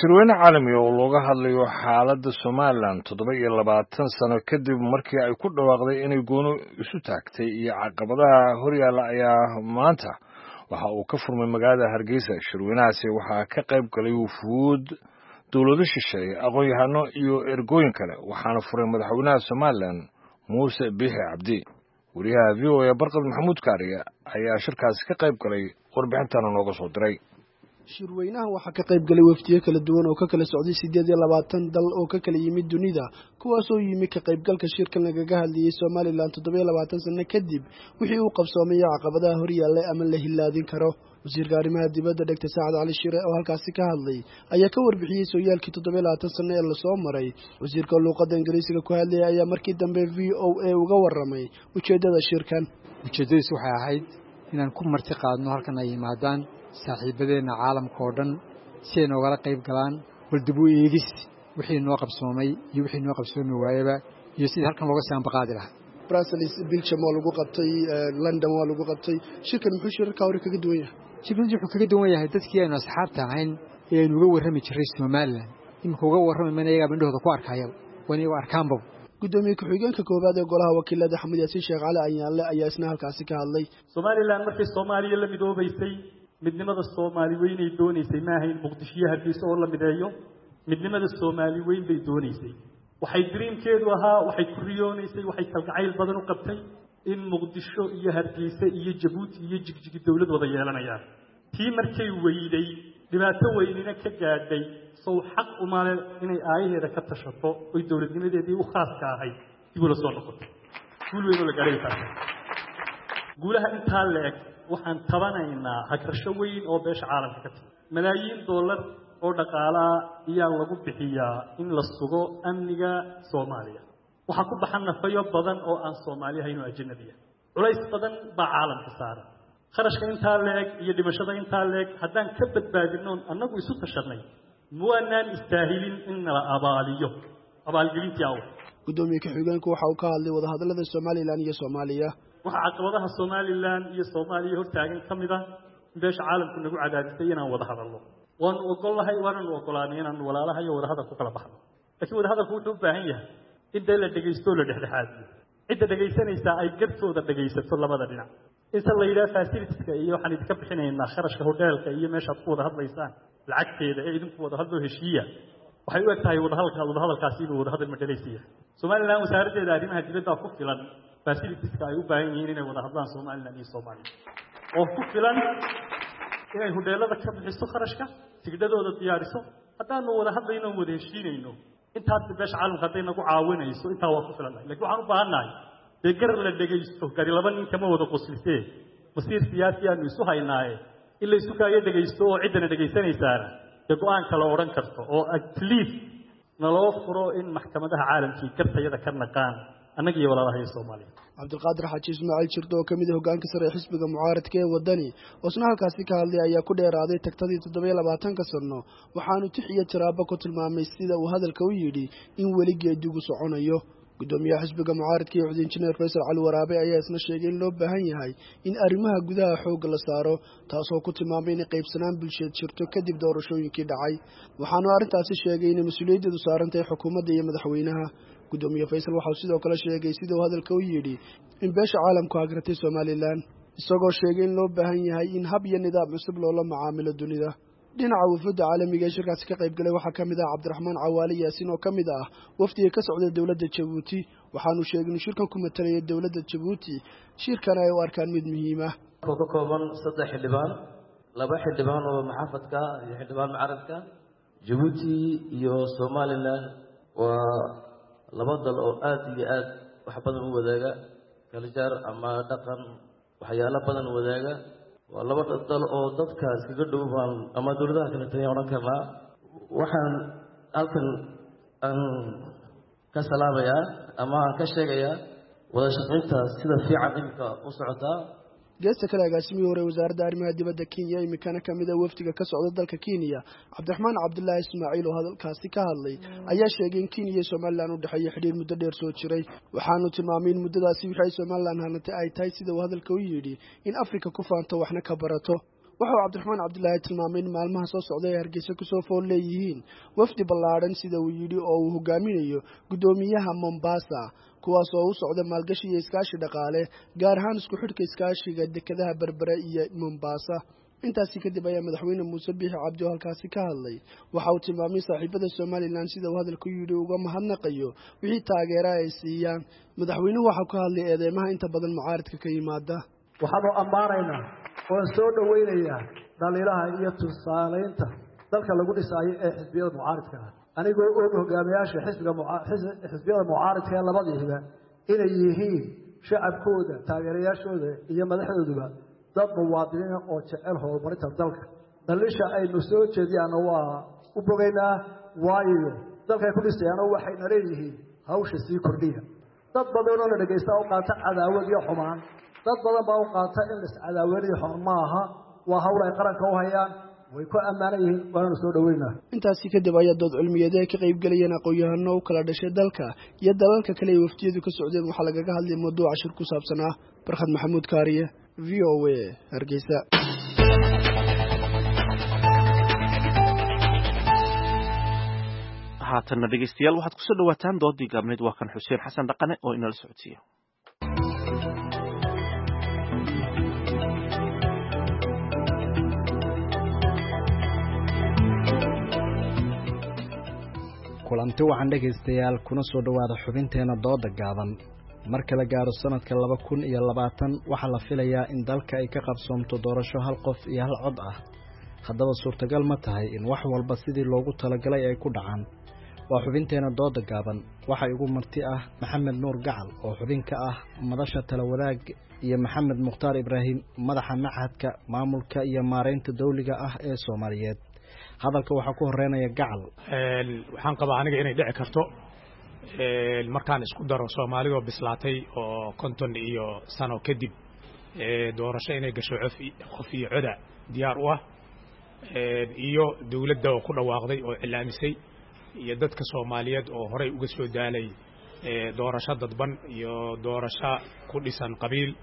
shirweyne caalami oo looga hadlayo xaaladda Somaliland 27 sano kadib markii ay ku dhawaaqday inay gooni isu taagtay iyo caqabadaha horyaala ayaa maanta waxa uu ka furmay magaalada Hargeysa. Shirweynahaasi waxaa ka qayb galay wufuud dowlado shisheeye, aqoon-yahano iyo ergooyin kale, waxaana furay madaxweynaha Somaliland Muuse Biixi Cabdi. wariyaha VOA Barqad Maxamuud Kaariye ayaa shirkaasi ka qayb galay, warbixintana nooga soo diray.
shirweynahan waxaa ka qayb galay wafdiyo kala duwan oo ka kala socday 28 dal oo ka kala yimid dunida, kuwaas oo yimid ka qaybgalka shirkan lagaga hadlayay Somaliland 27 sano kadib wixii uu qabsoomay caqabadaha horyaalla ama la hilaadin karo. wasiirka arrimaha dibadda Dr. Saad Ali Shire oo halkaasi ka hadlay ayaa ka warbixiyay sooyaalkii 27 sano ee la soo maray. wasiirka luqadda Ingiriisiga ku hadlay ayaa markii dambe VOA uga warramay ujeedada shirkan.
ujeedadiisu waxay ahayd inaan ku marti qaadno halkan ay yimaadaan saaxiibadeena caalamka oo dhan si ay noogala qayb galaan waldib u eegis wixii noo qabsoomay iyo wixii noo qabsoomi waayaba iyo sidii halkan looga sii anbaqaadi lahaa.
Brussels, Belgium waa lagu qabtay, London waa lagu qabtay. shirkan muxuu shirka hore kaga duwan yahay?
shirkan wuxuu kaga duwan yahay dadkii aynu asxaabta ahayn ee aynu uga warrami jiray Somaliland. imika uga warrami mana iyaga bandhooda ku arkaya wani u arkaanba.
gudoomiye ku-xigeenka koobaad ee golaha wakiilada Axmed Yaasiin Sheekh Cali Ayaanle ayaa isna halkaasi ka hadlay.
Somaliland markii Soomaaliya la midoobaysay midnimada Soomaali weyn ay doonaysay ma ahayn Muqdisho Hargeysa oo la mideeyo. midnimada Soomaali weyn bay doonaysay. waxay dreamkeedu ahaa, waxay ku riyoonaysay, waxay kalgacayl badan u qabtay in Muqdisho iyo Hargeysa iyo Jabuuti iyo Jigjigi dawlad wada yeelanayaan. tii markay weyday dhibaato weynina ka gaadhay soo xaq u maale inay aayaheeda ka tashato oo dawladnimadeedii u khaaska ahayd dib ula soo noqoto. guul weyn oo la gaaray taas. guulaha intaa leeg waxaan tabanaynaa hagrasho weyn oo beesha caalamka ka timid. malaayiin dollar oo dhaqaalaha ayaa lagu bixiyaa in la sugo amniga Soomaaliya. waxa ku baxan nafayo badan oo aan Soomaali ahayn oo ajnabi ah. culays badan baa caalamka saaran. kharashka intaa leeg iyo dhimashada intaa leeg haddaan ka badbaadino annagu isu tashanay muwaanaan istaahilin in la abaaliyo abaalgelintii aw.
gudoomiye ku-xigeenku waxa uu ka hadlay wadahadallada Somaliland iyo Soomaaliya.
waxa caqabadaha Somaliland iyo Soomaaliya hortaagan kamid ah beesha caalamku nagu cadaadisay inaan wada hadalno. waan ogolahay waan ogolaanay inaan walaalaha iyo wada hadal ku kala baxno. laakiin wada hadalku wuxuu u baahan yahay in la dhageysto la dhexdhexaadiyo. cidda dhageysanaysa ay gartooda dhageysato labada dhinac. inta la yiraahdo facilitieska iyo waxaan idinka bixinaynaa kharashka hoteelka iyo meesha aad ku wada hadlaysaan lacagteeda ee idinku wada hadlo heshiiya. waxay u egtahay wada hadalkaasi inuu wada hadal madhalaysiya. Somaliland wasaaraddeeda arrimaha dibadda ku filan facilitieska ay u baahan yihiin inay wada hadlaan Somaliland iyo Soomaaliya. oo ku filan inay hoteelada ka bixiso kharashka tigidhadooda diyaariso. haddaanu wada hadlayno wada heshiinayno intaad beesha caalamka hadday nagu caawinayso intaa waa ku filan. laakiin waxaan u baahannahay degar la dhageysto gari laba nin kama wada qoslisee masiir siyaasi aanu isu haynaaye in la isu kaaga dhageysto oo ciddana dhageysanaysaana dee go-aan kale odhan karto oo at least naloo furo in maxkamadaha caalamkii gartayada ka naqaan annaga iyo walaalaha iyo Soomaaliya.
Cabdulqaadir Xaaji Ismaaciil Jirdo oo kamid ah hoggaanka sare ee xisbiga mucaaradka ee wadani oo isna halkaasi ka hadlay ayaa ku dheeraaday tagtadii 27 sano waxaanu tixiyo tiraabo ku tilmaamay sida uu hadalka u yidhi in weli geedigu soconayo. gudoomiyaha xisbiga mucaaradka iyo injineer Faysal Cali Waraabe ayaa isna sheegay in loo baahan yahay in arrimaha gudaha xoog la saaro, taasoo ku tilmaamay in qaybsanaan bulsheed jirto kadib doorashooyinkii dhacay. waxaanu arrintaasi sheegay in mas'uuliyaddu saaran tahay xukuumadda iyo madaxweynaha. gudoomiye Faysal waxa uu sidoo kale sheegay sida uu hadalka u yidhi in beesha caalamku agratay Somaliland, isagoo sheegay in loo baahan yahay in hab iyo nidaam cusub loola macaamilo dunida. dhinaca wafudda caalamiga ee shirkaasi ka qayb galay waxaa kamid ah Cabdiraxmaan Cawaale Yaasiin oo kamid ah wafdiga ka socday dawladda Jabuuti. waxaanu sheegay in shirkan ku matalaya dawladda Jabuuti shirkan ay u arkaan mid muhiim ah.
oo ka kooban 3 xildhibaan, 2 xildhibaan oo maxaafadka iyo xildhibaan mucaaradka. Jabuuti iyo Somaliland waa laba dal oo aad iyo aad wax badan u wadaaga, kala jaar ama dhaqan waxyaalo badan wadaaga. waa laba dal oo dadka iskaga dhowbaan ama dawladaha kala tahay oran karnaa. waxaan halkan aan ka salaamayaa ama aan ka sheegayaa wada shaqaynta sida fiican imika u socotaa.
geesta kale agaasimihii hore wasaaradda arrimaha dibadda Kenya imikana kamid ah wafdiga ka socda dalka Kenya Cabdiraxmaan Cabdullaahi Ismaaciil oo hadalkaasi ka hadlay ayaa sheegay in Kenya iyo Somaliland u dhaxeeyo xiriir muddo dheer soo jiray. waxaanu tilmaamay in muddadaasi wixii Somaliland hanatay ay tahay sida uu hadalka u yidhi in Afrika ku faanto waxna ka barato. waxa uu cabdiraxmaan cabdilaahi tilmaamay in maalmaha soo socda ay hargeysa kusoo fool leeyihiin wafdi ballaadhan sida uu yidhi oo uu hogaaminayo guddoomiyaha Mombasa kuwaas oo u socda maalgashi iyo iskaashi dhaqaale gaar ahaan isku xidhka iskaashiga dekedaha Berbera iyo Mombasa. intaasi kadib ayaa madaxweyne Muuse Biixi Cabdi halkaasi ka hadlay waxa uu tilmaamay saaxiibada Somaliland sida uu hadalku yidhi uga mahadnaqayo wixii taageero ay siiyaan. madaxweynuhu waxa ku hadlay eedeymaha inta badan mucaaradka ka yimaada.
waxaanu ammaanaynaa oo soo dhaweynayaa dhaliilaha iyo tusaaleynta dalka lagu dhisaayo ee xisbiyada mucaaradka anigoo og hogaamiyaasha xisbiyada mucaaradka ee labadiiba inay yihiin shacabkooda taageerayaashooda iyo madaxdooduba dad muwaadiniin oo jecel horumarinta dalka dhaliisha aynu soo jeediyaan waa u bogaynaa waayo dalkay ku dhisayaan waxayna leeyihiin hawsha sii kordhiya dad badan oo la dhageysta oo qaata cadaawad iyo xumaan dad badan baa u qaata in is cadaawadiyo xumaan maaha waa hawl ay qaranka u hayaan way ku amaanan yihiin waana soo dhaweynaa.
intaasi kadib ayaa dood cilmiyeed ay ka qayb galayeen aqoon-yahano u kala dhashay dalka iyo dalalka kale ee waftiyadu ka socdeen waxaa lagaga hadlay mawduuca shir ku saabsan Barkhad Maxamuud Kaariye VOA Hargeysa.
haatan dhegeystayaal waxaad ku soo dhawaataan doodii gaabneed waa kan Xuseen Xasan Dhaqane oo inala socodsiiyo.
kulanti waxaan dhegaystayaal kuna soo dhawaada xubinteena dooda gaaban marka la gaaro sanadka 2020 waxaa la filayaa in dalka ay ka qabsoomto doorasho hal qof iyo hal cod ah haddaba suurtagal ma tahay in wax walba sidii loogu talagalay ay ku dhacaan waa xubinteena dooda gaaban waxa igu marti ah Maxamed Nuur Gacal oo xubin ka ah madasha tala wadaag iyo Maxamed Mukhtaar Ibraahim madaxa machadka maamulka iyo maareynta dawliga ah ee Soomaaliyeed hadalka waxa ku horeynaya Gacal
waxaan qabaa aniga inay dhici karto markaan isku daro Soomaaliga bislaatay oo 50 iyo sano kadib doorasho inay gasho qof iyo coda diyaar u ah iyo dawladda oo ku dhawaaqday oo cilaamisay iyo dadka Soomaaliyeed oo horey uga soo daalay doorasho dadban iyo doorasho ku dhisan qabiil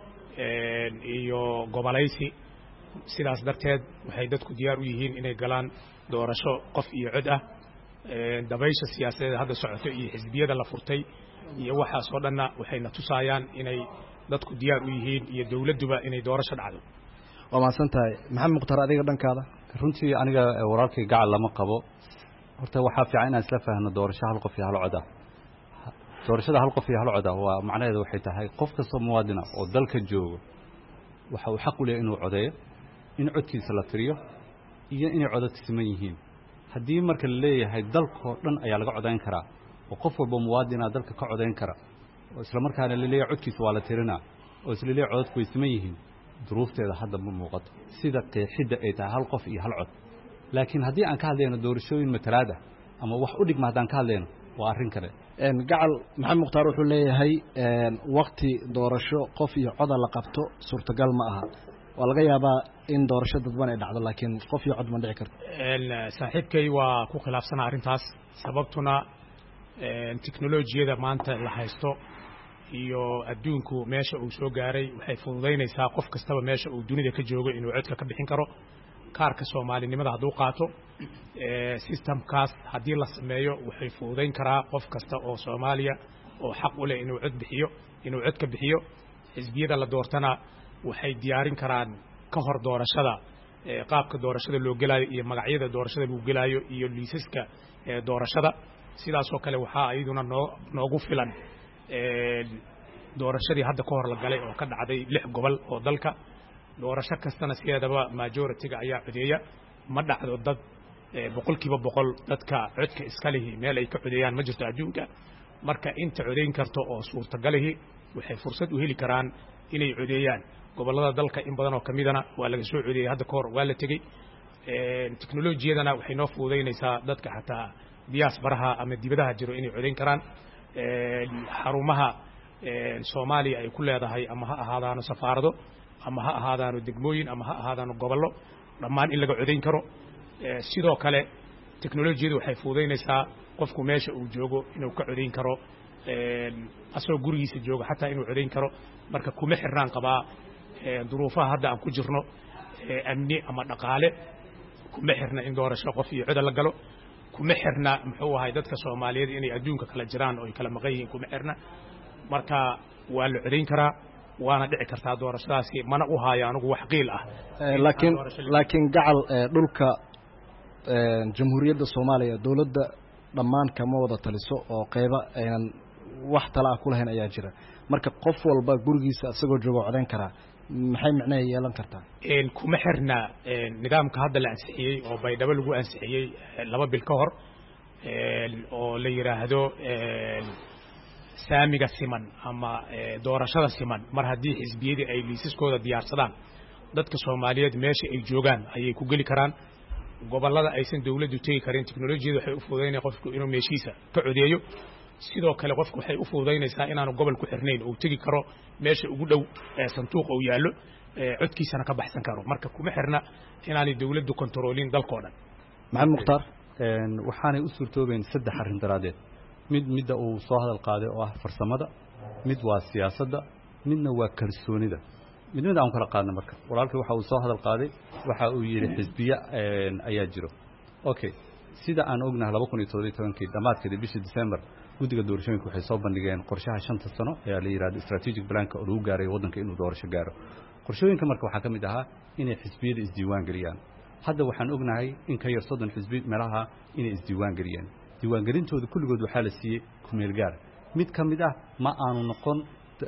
iyo gobolaysi sidaas darteed waxay dadku diyaar u yihiin inay galaan doorasho qof iyo cod ah dabaysha siyaasadeed hadda socoto iyo xisbiyada la furtay iyo waxa soo dhanna waxayna tusaayaan inay dadku diyaar u yihiin iyo dawladduba inay doorasho dhacdo
waa maasantahay Maxamed Mukhtaar adiga dhankaada
runtii aniga wararkii Gacal lama qabo horta waxa fiican inaan isla faahno doorasho hal qof iyo hal cod ah doorashada hal qof iyo hal cod ah waa macnaheedu waxay tahay qof kasta muwaadin oo dalka jooga waxa uu xaq u leeyahay inuu codeeyo in codkiisa la tiriyo iyo inay codadka siman yihiin haddii marka la leeyahay dalkoo dhan ayaa laga codayn karaa oo qof walba muwaadina dalka ka codayn kara oo isla markaana la leeyahay codkiisa waa la tirinaa oo isla leeyahay codadku way siman yihiin duruufteeda hadda ma muuqato sida qeexidda ay tahay hal qof iyo hal cod laakiin haddii aan ka hadlayno doorashooyin matalaad ah ama wax u dhigma haddaan ka hadlayno waa arrin kale
Gacal Maxamed Mukhtaar wuxuu leeyahay waqti doorasho qof iyo cod la qabto suurtagal ma aha waa laga yaabaa in doorasho dadban ay dhacdo laakiin qof iyo cod ma dhici karto
saaxiibkay waa ku khilaafsanaa arrintaas sababtuna teknolojiyada maanta la haysto iyo adduunku meesha uu soo gaaray waxay fududaynaysaa qof kastaba meesha uu dunida ka joogo inuu codka ka bixin karo kaarka Soomaalinimada hadduu qaato systemkaas haddii la sameeyo waxay fududayn karaa qof kasta oo Soomaaliya oo xaq u leh inuu cod bixiyo inuu cod ka bixiyo xisbiyada la doortana waxay diyaarin karaan ka hor doorashada qaabka doorashada loo galaayo iyo magacyada doorashada lagu galaayo iyo liisaska doorashada sidaas oo kale waxa ayaduna noogu filan doorashadii hadda ka hor la galay oo ka dhacday 6 gobol oo dalka doorasho kastana sideedaba majority-ga ayaa codeeya ma dhacdo dad 100% dadka codka iska lihi meel ay ka codeeyaan ma jirto adduunka marka inta codeyn karto oo suurtagalihi waxay fursad u heli karaan inay codeeyaan gobolada dalka in badan oo kamidana waa laga soo codeeyay hadda ka hor waa la tagay teknolojiyadana waxay noo fududaynaysaa dadka xataa diasparaha ama dibadaha jiro inay codeyn karaan xarumaha Soomaaliya ay ku leedahay ama ha ahaadaano safaarado ama ha ahaadaano degmooyin ama ha ahaadaano gobollo dhammaan in laga codeyn karo sidoo kale teknolojiyadu waxay fududaynaysaa qofku meesha uu joogo inuu ka codeyn karo asoo gurigiisa jooga xataa inuu codeyn karo marka kuma xirnaan qabaa duruufaha hadda aan ku jirno amni ama dhaqaale kuma xirna in doorasho qof iyo cod la galo kuma xirna muxuu ahay dadka Soomaaliyeed inay adduunka kala jiraan oo ay kala maqan yihiin kuma xirna marka waa la codeyn karaa waana dhici kartaa doorashadaasi mana u haayo anigu wax qiil ah
laakiin gacal dhulka jamhuuriyadda Soomaaliya dawladda dhammaan kama wada taliso oo qayba aynan wax tala ku lahayn ayaa jira marka qof walba gurigiisa asagoo joogo codeyn karaa maxay macnaheedu yeelan kartaa
kuma xirna nidaamka hadda la ansixiyay oo baydhabo lagu ansixiyay 2 bil ka hor oo la yiraahdo saamiga siman ama doorashada siman mar haddii xisbiyada ay liisaskooda diyaarsadaan dadka Soomaaliyeed meesha ay joogaan ayay ku gali karaan gobolada aysan dawladdu tagi karin tiknoolajiyada waxay u fududeynaysaa qofku inuu meeshiisa ka codeeyo sidoo kale qofku waxay u fududeynaysaa inaanu gobol ku xirnayn oo tagi karo meesha ugu dhow ee sanduuq oo yaallo codkiisana ka baxsan karo marka kuma xirna inaanay dawladdu kontroolin dalkoo dhan
maxamed mukhtaar
waxaanay u suurtoobayn 3 arrin daraadeed midda uu soo hadal qaaday oo ah farsamada mid waa siyaasadda midna waa kalsoonida mid aan kala qaadna marka walaalkii waxa uu soo hadal qaaday waxa uu yiri xisbiya ayaa jiro okay sida aan ognahay 2017 dhamaadkii bishii December guddiga doorashooyinka waxay soo bandhigeen qorshaha 5 sano ee la yiraahdo strategic plan-ka oo lagu gaaray wadanka inuu doorasho gaaro qorshooyinka marka waxa kamid ahaa inay xisbiyada isdiiwaan galiyaan hadda waxaan ognahay in ka yar 30 xisbi meelaha inay isdiiwaan galiyaan diiwaan galintooda kulligood waxa la siiyay kumeel gaar mid kamid ah ma aanu noqon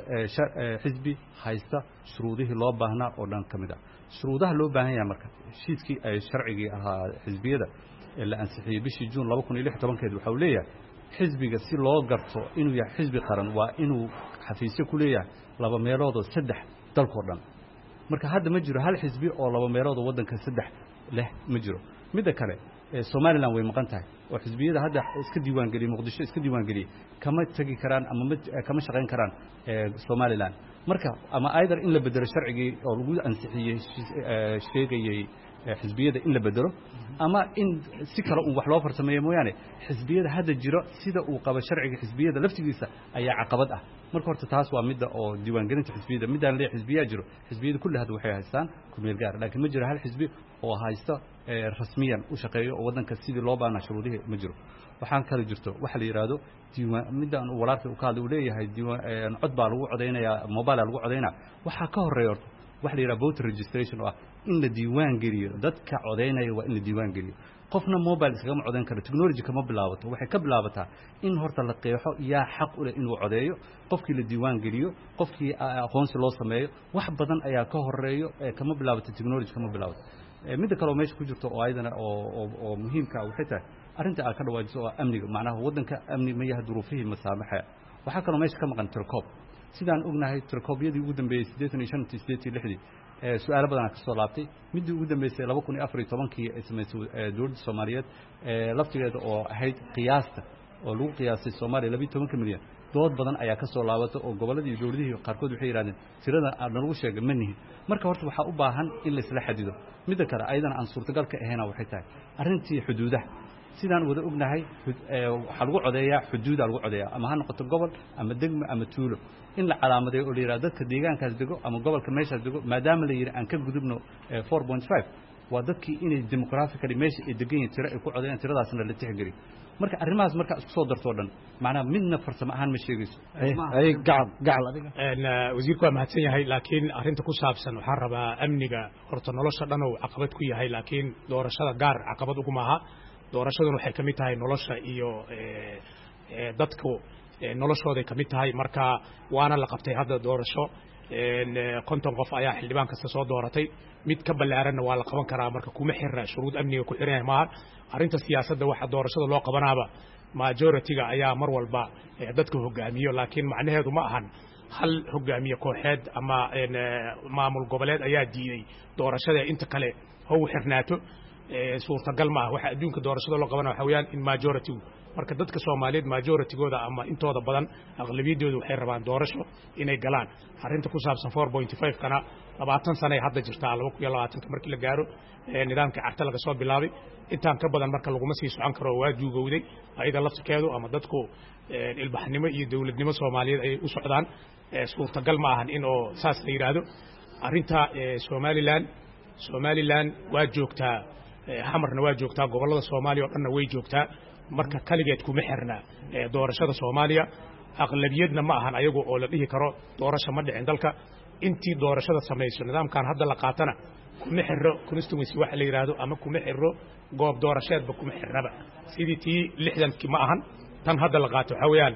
xisbi haysta shuruudihii loo baahnaa oo dhan kamid ah shuruudaha loo baahan yahay marka heshiiskii ay sharcigii ahaa xisbiyada ee la ansixiyay bishii June 2016 waxa uu leeyahay xisbiga si loo garto inuu yahay xisbi qaran waa inuu xafiisyo ku leeyahay 2 meelood oo 3 dalkoo dhan marka hadda ma jiro hal xisbi oo 2 meelood oo wadanka 3 leh ma jiro midda kale Somaliland way maqan tahay oo xisbiyada hadda iska diiwaan galiyay Muqdisho iska diiwaan galiyay kama tagi karaan ama kama shaqeyn karaan Somaliland marka ama either in la bedelo sharcigii oo lagu ansixiyay sheegayay xisbiyada in la bedelo ama in si kale uu wax loo farsameeyo mooyaane xisbiyada hadda jiro sida uu qabo sharciga xisbiyada laftigiisa ayaa caqabad ah marka horta taas waa midda oo diiwaan galinta xisbiyada midaan leeyahay xisbiya jiro xisbiyada kulli hadda waxay haystaan kumeel gaar laakiin ma jiro hal xisbi oo haysta rasmiyan u shaqeeyo oo wadanka sidii loo baahnaa shuruudihii ma jiro waxaan kala jirto waxa la yiraahdo diiwaan midaan walaalka uu ka hadlay uu leeyahay diiwaan cod baa lagu codeynayaa mobile lagu codeynaa waxa ka horeeyo waxa la yiraahdo voter registration oo ah in la diiwaan geliyo dadka codeynaya waa in la diiwaan geliyo qofna mobile iskaga codeyn karo technology kama bilaabato waxay ka bilaabataa in horta la qeexo yaa xaq u leh inuu codeeyo qofkii la diiwaan geliyo qofkii aqoonsi loo sameeyo wax badan ayaa ka horeeyo kama bilaabato technology kama bilaabato midda kale oo meesha ku jirto oo ayadana oo muhiimka ah waxay tahay arrinta aad ka dhawaajiso oo amniga macnaha wadanka amni ma yahay duruufihii masaamaxa waxa kale oo meesha ka maqan tirkoob sidaan ognahay tirkoobyadii ugu dambeeyay 85 86 su'aalo badan ka soo laabtay midii ugu dambeysay 2014 ay samaysay dowladda Soomaaliyeed laftigeeda oo ahayd qiyaasta oo lagu qiyaasay Soomaaliya 12 milyan dood badan ayaa ka soo laabatay oo goboladii dowladihii qaarkood waxay yiraahdeen tirada aan lagu sheegay ma nihin marka horta waxa u baahan in la isla xadido midda kale ayadana aan suurtagal ka ahayn waxay tahay arrintii xuduudaha sidaan wada ognahay waxa lagu codeeyaa xuduuda lagu codeeyaa ama ha noqoto gobol ama degmo ama tuulo in la calaamadeeyo oo la yiraahdo dadka deegaankaas dego ama gobolka meeshaas dego maadaama la yiri aan ka gudubno 4.5 waa dadkii inay demographically meesha ay degan yihiin tiro ay ku codeeyaan tiradaasna la tixgeliyo marka arrimahaas marka isku soo darto dhan macnaha midna farsamo ahaan ma sheegayso
ay gacal adiga
wasiirku waa mahadsan yahay laakiin arrinta ku saabsan waxaan rabaa amniga horta nolosha dhan oo caqabad ku yahay laakiin doorashada gaar caqabad ugu maaha doorashaduna waxay kamid tahay nolosha iyo dadku noloshooday kamid tahay marka waana la qabtay hadda doorasho 50 qof ayaa xildhibaan kasta soo dooratay mid ka balaaranna waa la qaban karaa marka kuma xirna shuruud amniga ku xiran maaha arrinta siyaasadda waxa doorashada loo qabanaaba majority-ga ayaa mar walba dadka hogaamiyo laakiin macnaheedu ma ahan hal hogaamiye kooxeed ama maamul goboleed ayaa diiday doorashada inta kale haw xirnaato suurtagal ma ah waxa adduunka doorashada loo qabanayo waxa weeyaan in majority marka dadka Soomaaliyeed majority-gooda ama intooda badan aqlabiyadoodu waxay rabaan doorasho inay galaan arrinta ku saabsan 4.5 kana 20 sano ay hadda jirtaa 2020 markii la gaaro nidaamka carta laga soo bilaabay intaan ka badan marka lagu ma sii socon karo waa duugowday ayada lafteedu ama dadku ilbaxnimo iyo dawladnimo Soomaaliyeed ay u socdaan suurtagal ma ahan in oo saas la yiraahdo arrinta Somaliland somalilan waa joogtaa xamarna waa joogtaa gobollada soomaaliya oo dhanna way joogtaa marka kaligeed kuma xirna doorashada soomaaliya aqlabiyadna ma ahan ayagu oo la dhihi karo doorasho ma dhicin dalka intii doorashada samayso nidaamkan hadda la qaatana kuma xiro constituency waxa la yiraahdo ama kuma xiro goob doorasheedba kuma xirnaba sidii tii 60kii ma ahan tan hadda la qaato waxa weeyaan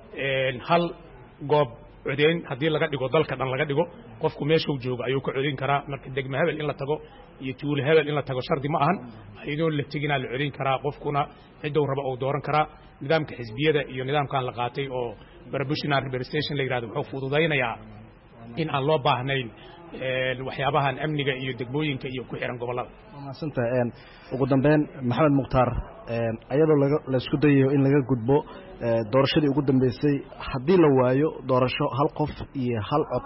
hal goob codeyn haddii laga dhigo dalka dhan laga dhigo qofku meeshuu joogo ayuu ka codeyn karaa marka degmo hebel in la tago iyo tuulo hebel in la tago shardi ma ahan ayadoo la tegina la codeyn karaa qofkuna ciduu raba uu dooran karaa nidaamka xisbiyada iyo nidaamkan la qaatay oo proportional representation la yiraahdo wuxuu fududaynayaa in aan loo baahnayn waxyaabahan amniga iyo degmooyinka iyo ku xiran gobolada
maasanta ugu dambeyn maxamed mukhtaar ayadoo la isku dayayo in laga gudbo doorashadii ugu dambeysay haddii la waayo doorasho hal qof iyo hal cod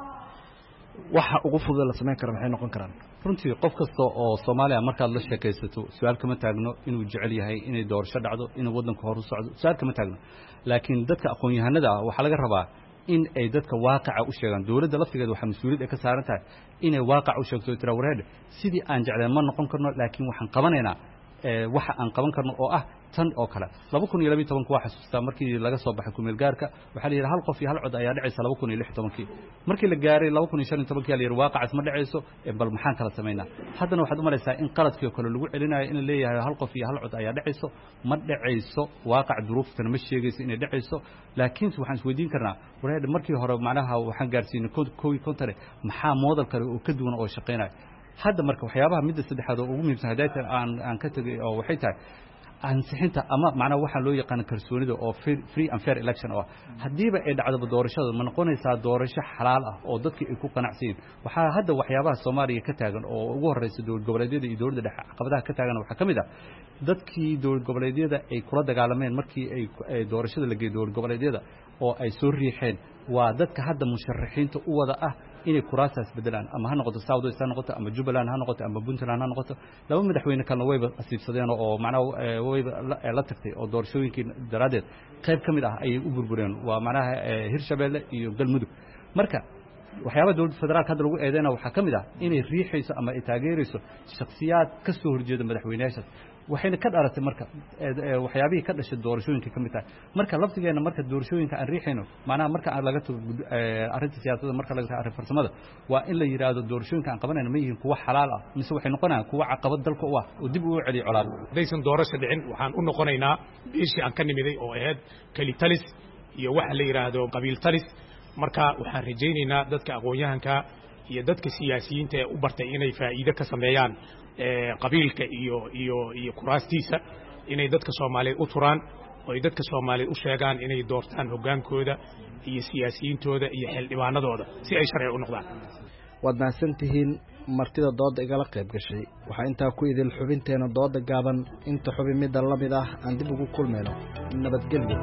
waxa ugu fudud la sameyn karo maxay noqon karaan
runtii qof kasta oo Soomaaliya markaad la sheekaysato su'aal kama taagno inuu jecel yahay inay doorasho dhacdo inuu wadanka hor u socdo su'aal kama taagno laakiin dadka aqoon-yahanada ah waxa laga rabaa in ay dadka waaqaca u sheegaan dawladda laftigeeda waxa mas'uuliyad ka saaran tahay inay waaqac u sheegto tira wareed sidii aan jeclaan ma noqon karno laakiin waxaan qabanaynaa waxa aan qaban karno oo ah tan oo kale 2012 waxa xasuustaa markii laga soo baxay kumeel gaarka waxa la yiraahdaa hal qof iyo hal cod ayaa dhacaysa 2016 markii la gaaray 2015 la yiraahdaa waaqac ma dhacayso bal maxaan kala sameeynaa haddana waxaad u malaysaa in qaladkii kale lagu celinayo in la leeyahay hal qof iyo hal cod ayaa dhacayso ma dhacayso waaqac duruuftan ma sheegayso inay dhacayso laakiin waxaan isweydiin karnaa wareed markii hore macnaha waxaan gaarsiinay kontare maxaa moodal kale oo ka duwan oo shaqeynaya hadda marka waxyaabaha midda saddexaad oo ugu muhiimsan hadayta aan ka tagay oo waxay tahay ansixinta ama macna waxa loo yaqaan kalsoonida oo free and fair election oo hadiiba ay dhacdo doorashada ma noqonaysaa doorasho xalaal ah oo dadkii ay ku qanacsiin waxa hadda waxyaabaha Soomaaliya ka taagan oo ugu horeysa dowlad goboleedyada iyo dowladda dhexe caqabadaha ka taagan waxa kamid ah dadkii dowlad goboleedyada ay kula dagaalameen markii ay doorashada la geeyay dowlad goboleedyada oo ay soo riixeen waa dadka hadda musharaxiinta u wada ah inay kuraasaas bedelaan ama ha noqoto South West ha noqoto ama Jubaland ha noqoto ama Puntland ha noqoto laba madaxweyne kalena wayba asiibsadeen oo macnaha wayba la tagtay oo doorashooyinkii daraadeed qayb kamid ah ay u burbureen waa macnaha Hirshabelle iyo Galmudug marka waxyaaba dawladda federaalka hadda lagu eedeena waxa kamid ah inay riixayso ama ay taageerayso shakhsiyaad ka soo horjeeda madaxweynayaasha waxayna ka dharatay marka waxyaabihii ka dhashay doorashooyinka kamid tahay marka laftigeena marka doorashooyinka aan riixayno macnaha marka aan laga tago arrinta siyaasadda marka laga tago arrin farsamada waa in la yiraahdo doorashooyinka aan qabanayno ma yihiin kuwa xalaal ah mise waxay noqonayaan kuwa caqabad dalka u ah oo dib u celiyo colaad
hadaysan doorasho dhicin waxaan u noqonaynaa bishii aan ka nimiday oo ahayd kali talis iyo waxa la yiraahdo qabiil talis marka waxaan rajaynaynaa dadka aqoon-yahanka iyo dadka siyaasiyiinta ee u bartay inay faa'iido ka sameeyaan qabiilka iyo kuraastiisa inay dadka Soomaaliyeed u turaan oo dadka Soomaaliyeed u sheegaan inay doortaan hogaankooda iyo siyaasiyiintooda iyo xildhibaanadooda si ay sharci u noqdaan
waad mahadsantihiin martida dooda igala qayb gashay waxaa intaa ku idil xubinteena dooda gaaban inta xubin midda la mid ah aan dib ugu kulmayno nabadgelyo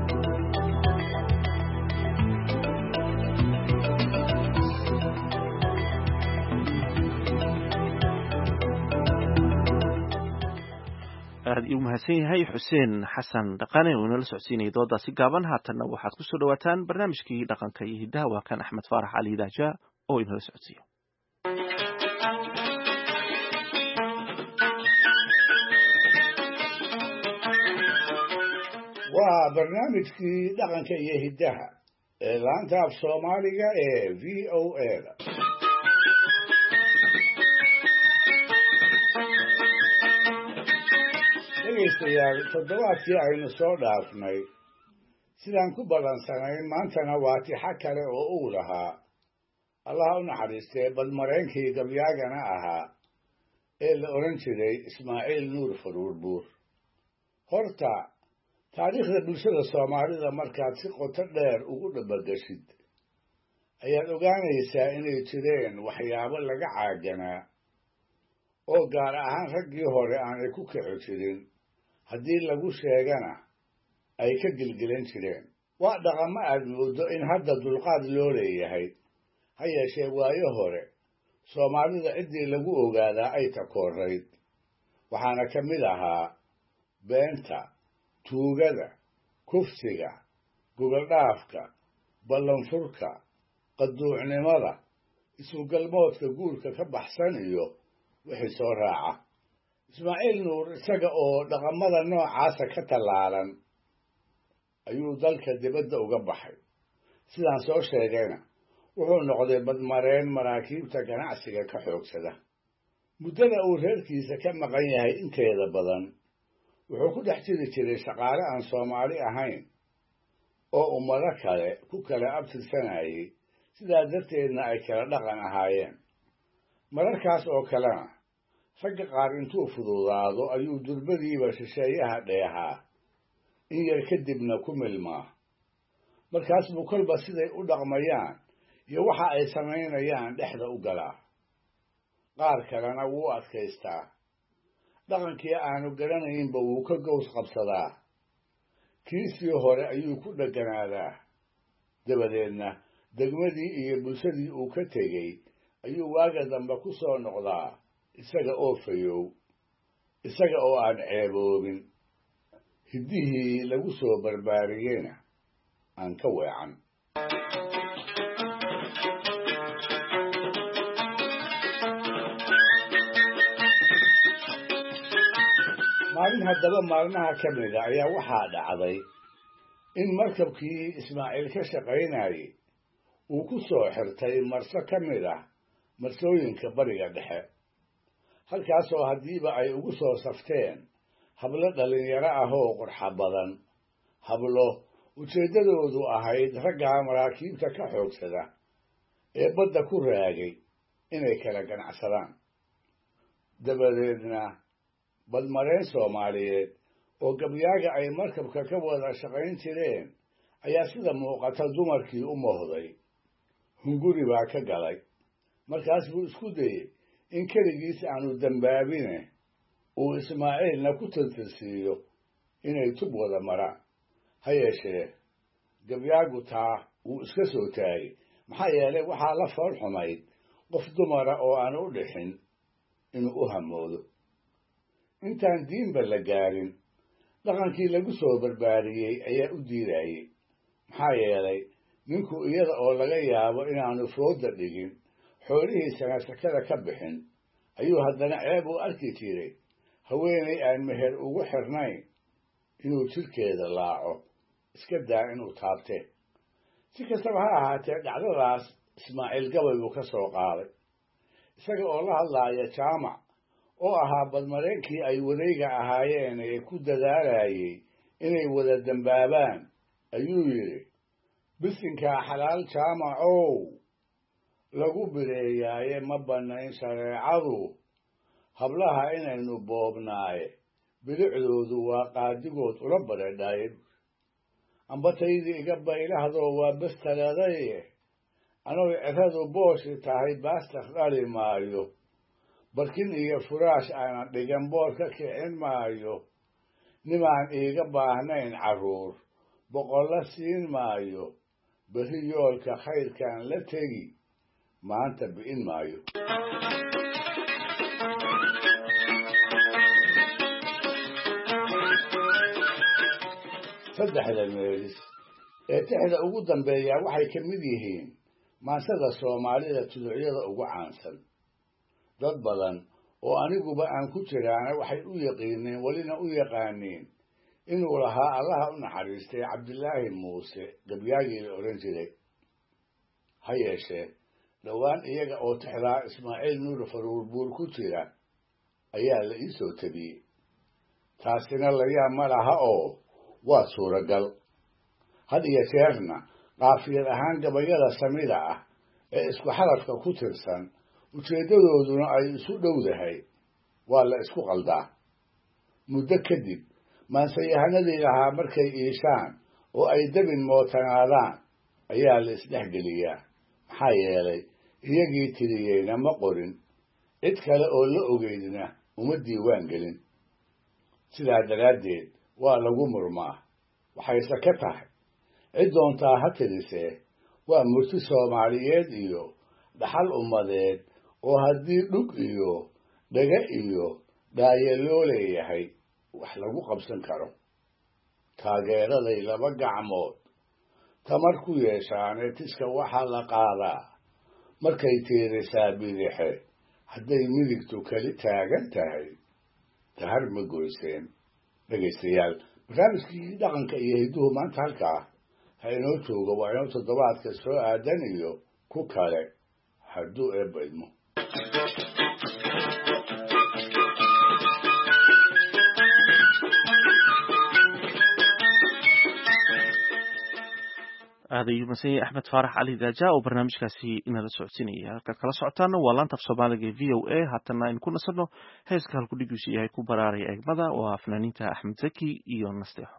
aad u mahadsan yahay Xuseen Xasan Dhaqane oo inala socodsiinay doodaasi gaaban haatanna waxaad ku soo dhawaataan barnaamijkii dhaqanka iyo hidaha waa kan Axmed Faarax Ali Daaja oo inala socodsiiyo
waa barnaamijkii dhaqanka iyo hidaha ee laanta af Soomaaliga ee VOA-da dhegaystayaal toddobaadkii aynu soo dhaafnay sidaan ku ballansanayn maantana waa tixo kale oo uu lahaa allah u naxariistee badmareenkii gabyaagana ahaa ee la odhan jiray Ismaaciil Nuur Faruur Buur horta taariikhda bulshada Soomaalida markaad si qoto dheer ugu dhabagashid ayaad ogaanaysaa inay jireen waxyaabo laga caaganaa oo gaar ahaan raggii hore aanay ku kaco jirin haddii lagu sheegana ay ka gilgilan jireen waa dhaqamo aad moodo in hadda dulqaad loo leeyahay ha yeeshee waayo hore Soomaalida ciddii lagu ogaadaa ay takoorayd waxaana ka mid ahaa beenta tuugada kufsiga gogoldhaafka ballanfurka qaduucnimada isugalmoodka guurka ka baxsan iyo wixii soo raaca. Ismaaciil Nuur isaga oo dhaqamada noocaasa ka tallaalan ayuu dalka dibadda uga baxay. Sidaan soo sheegayna wuxuu noqday badmareen maraakiibta ganacsiga ka xoogsada. Muddada uu reerkiisa ka maqan yahay inteeda badan wuxuu ku dhex jiri jiray shaqaale aan Soomaali ahayn oo ummado kale ku kala abtirsanayay, sidaa darteedna ay kala dhaqan ahaayeen. Mararkaas oo kalena ragga qaar intuu fududaado ayuu durbadiiba shisheeyaha dheehaa, in yar kadibna ku milmaa. Markaas buu kolba siday u dhaqmayaan iyo waxa ay samaynayaan dhexda u galaa. Qaar kalena wuu adkaystaa, dhaqankii aanu garanaynba wuu ka gows qabsadaa, kiisii hore ayuu ku dhegganaadaa. Dabadeedna degmadii iyo bulshadii uu ka tegey ayuu waaga dambe ku soo noqdaa, isaga oo fayow, isaga oo aan ceeboobin, hiddihii lagu soo barbaariyeyna aan ka weecan. maalin haddaba maalmaha ka mida ayaa waxaa dhacday in markabkii Ismaaciil ka shaqaynayay uu ku soo xirtay marso ka mid ah marsooyinka bariga dhexe, halkaasoo haddiiba ay ugu soo safteen hablo dhallinyaro ah oo qurxa badan, hablo ujeeddadoodu ahayd raggaa maraakiibta ka xoogsada ee badda ku raagay inay kala ganacsadaan. Dabadeedna badmareen Soomaaliyeed oo gabyaaga ay markabka ka wada shaqayn jireen ayaa sida muuqata dumarkii u mohday. Hunguri baa ka galay. Markaas buu isku dayey in keligiis aanu dambaabine uu Ismaaciilna ku tirtirsiiyo inay tub wada maraan. Ha yeeshee gabyaagu taa wuu iska soo taagay, maxaa yeelay waxaa la fool xumayd qof dumara oo aan u dhixin inuu u hamoodo. Intaan diinba la gaarin, dhaqankii lagu soo barbaariyey ayaa u diidayey. Maxaa yeelay ninku iyada oo laga yaabo inaanu fooda dhigin, xoolihiisana sakada ka bixin, ayuu haddana ceeb u arki jiray haweenay aan meher ugu xirnayn inuu jidhkeeda laaco, iska daa inuu taabte. Si kastaba ha ahaatee dhacdadaas Ismaaciil gabay buu ka soo qaaday, isaga oo la hadlaaya Jaamac oo ahaa badmareenkii ay wadayga ahaayeen ee ku dadaalayay inay wada dambaabaan. Ayuu yidhi, bisinkaa xalaal Jaamacow lagu bireeyaaye ma bannayn shareecadu, hablaha inaynu boobnaaye bilicdoodu waa qaadigood ula badheedhaaye. Ambataydii iga baylahdoo waa bestaleedaye, anoy ciradu booshi tahay baastak dhali maayo, barkin iyo furaash aanan dhigan boor ka kicin maayo, nimaan iiga baahnayn carruur boqolla siin maayo, berri yoolka khayrkaan la tegi maanta bi'in maayo. saddexda meelis ee tixda ugu dambeeya waxay ka mid yihiin maansada Soomaalida tuducyada ugu caansan. Dad badan oo aniguba aan ku jiraana waxay u yaqiineen, welina u yaqaaniin, inuu lahaa Allaha u naxariistay Cabdilaahi Muuse, gabyaagii la odhan jiray. Ha yeeshee dhowaan iyaga oo tixdaa Ismaaciil Nuur Faruur Buur ku jira ayaa la ii soo tabiyey. taasina la yaab ma laha oo waa suuragal. had iyo jeerna qaafiyad ahaan gabayada samida ah ee isku xarafka ku tirsan, ujeeddadooduna ay isu dhowdahay, waa la isku qaldaa. muddo kadib maansayahanadii lahaa markay iishaan oo ay dabin mootanaadaan ayaa la isdhexgeliyaa. maxaa yeelay iyagii tiriyeyna ma qorin, cid kale oo la ogeydna uma diiwaan gelin. sidaa daraaddeed waa lagu murmaa. waxayse ka tahay cid doontaa ha tirisee waa murti Soomaaliyeed iyo dhaxal ummadeed oo haddii dhug iyo dhaga iyo dhaaye loo leeyahay wax lagu qabsan karo. taageeraday laba gacmood tamar ku yeeshaane tiska waxaa la qaadaa markay tiirisaa bidixe hadday midigtu kali taagan tahay tahar ma goyseen. dhegaystayaal barnaamijkii dhaqanka iyo hidduhu maanta halkaa ha inoo joogo. waa inoo toddobaadka soo aadan iyo ku kale hadduu eebba idmo.
aada ayuu masan yahay axmed faarax cali daaja oo barnaamijkaasi inala socodsiinaya. halkaad kala socotaana waa laanta af soomaaliga ee v o a. haatana aynu ku nasanno heeska halkudhigiisu yahay ku baraaraya eegmada waa fanaaniinta axmed zaki iyo nasteexo.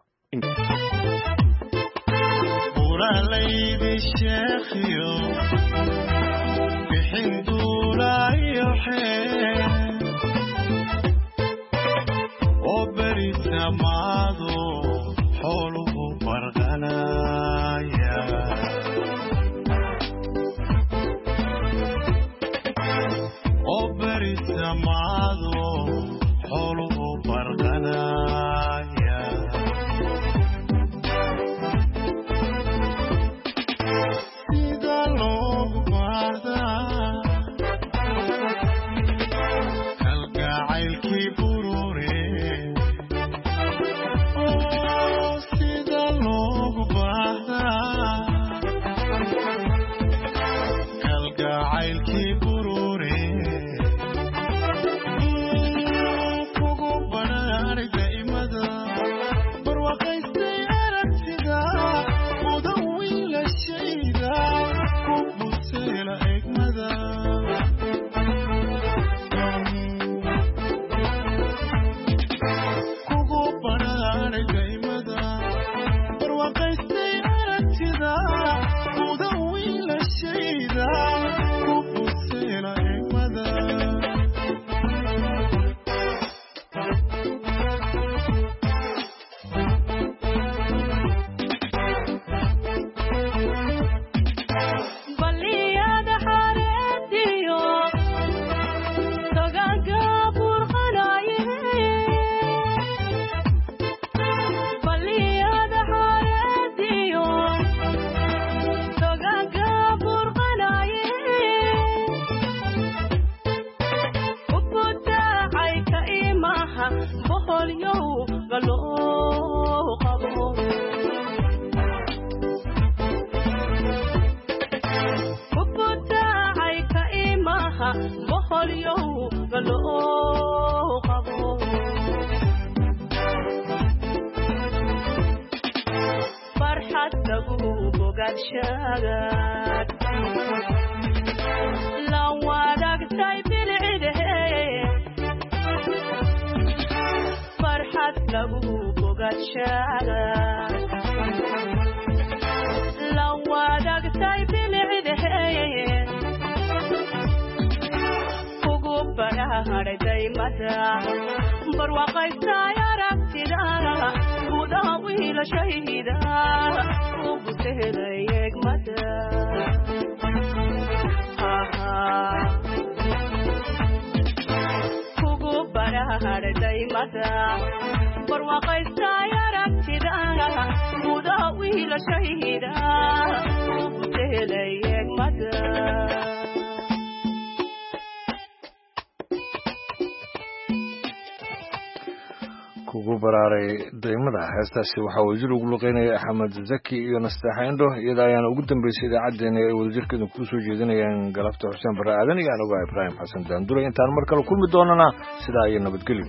kugu baraaray daymada heestaasi waxaa wasiir ugu luqeynaya axmed zaki iyo nasteexa indho iyada ayaana ugu dambeysay idaacaddeenna ay wadajirkeedu kuu soo jeedinayaan galabta xuseen barre aadan iyo anigu ibraahim xasan daandure intaan mar kale kulmi doonana sidaa iyo nabadgelyo.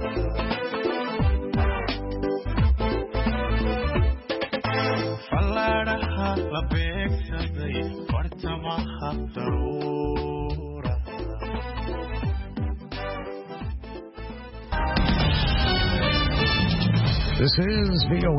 Fala daruura. This is VOA.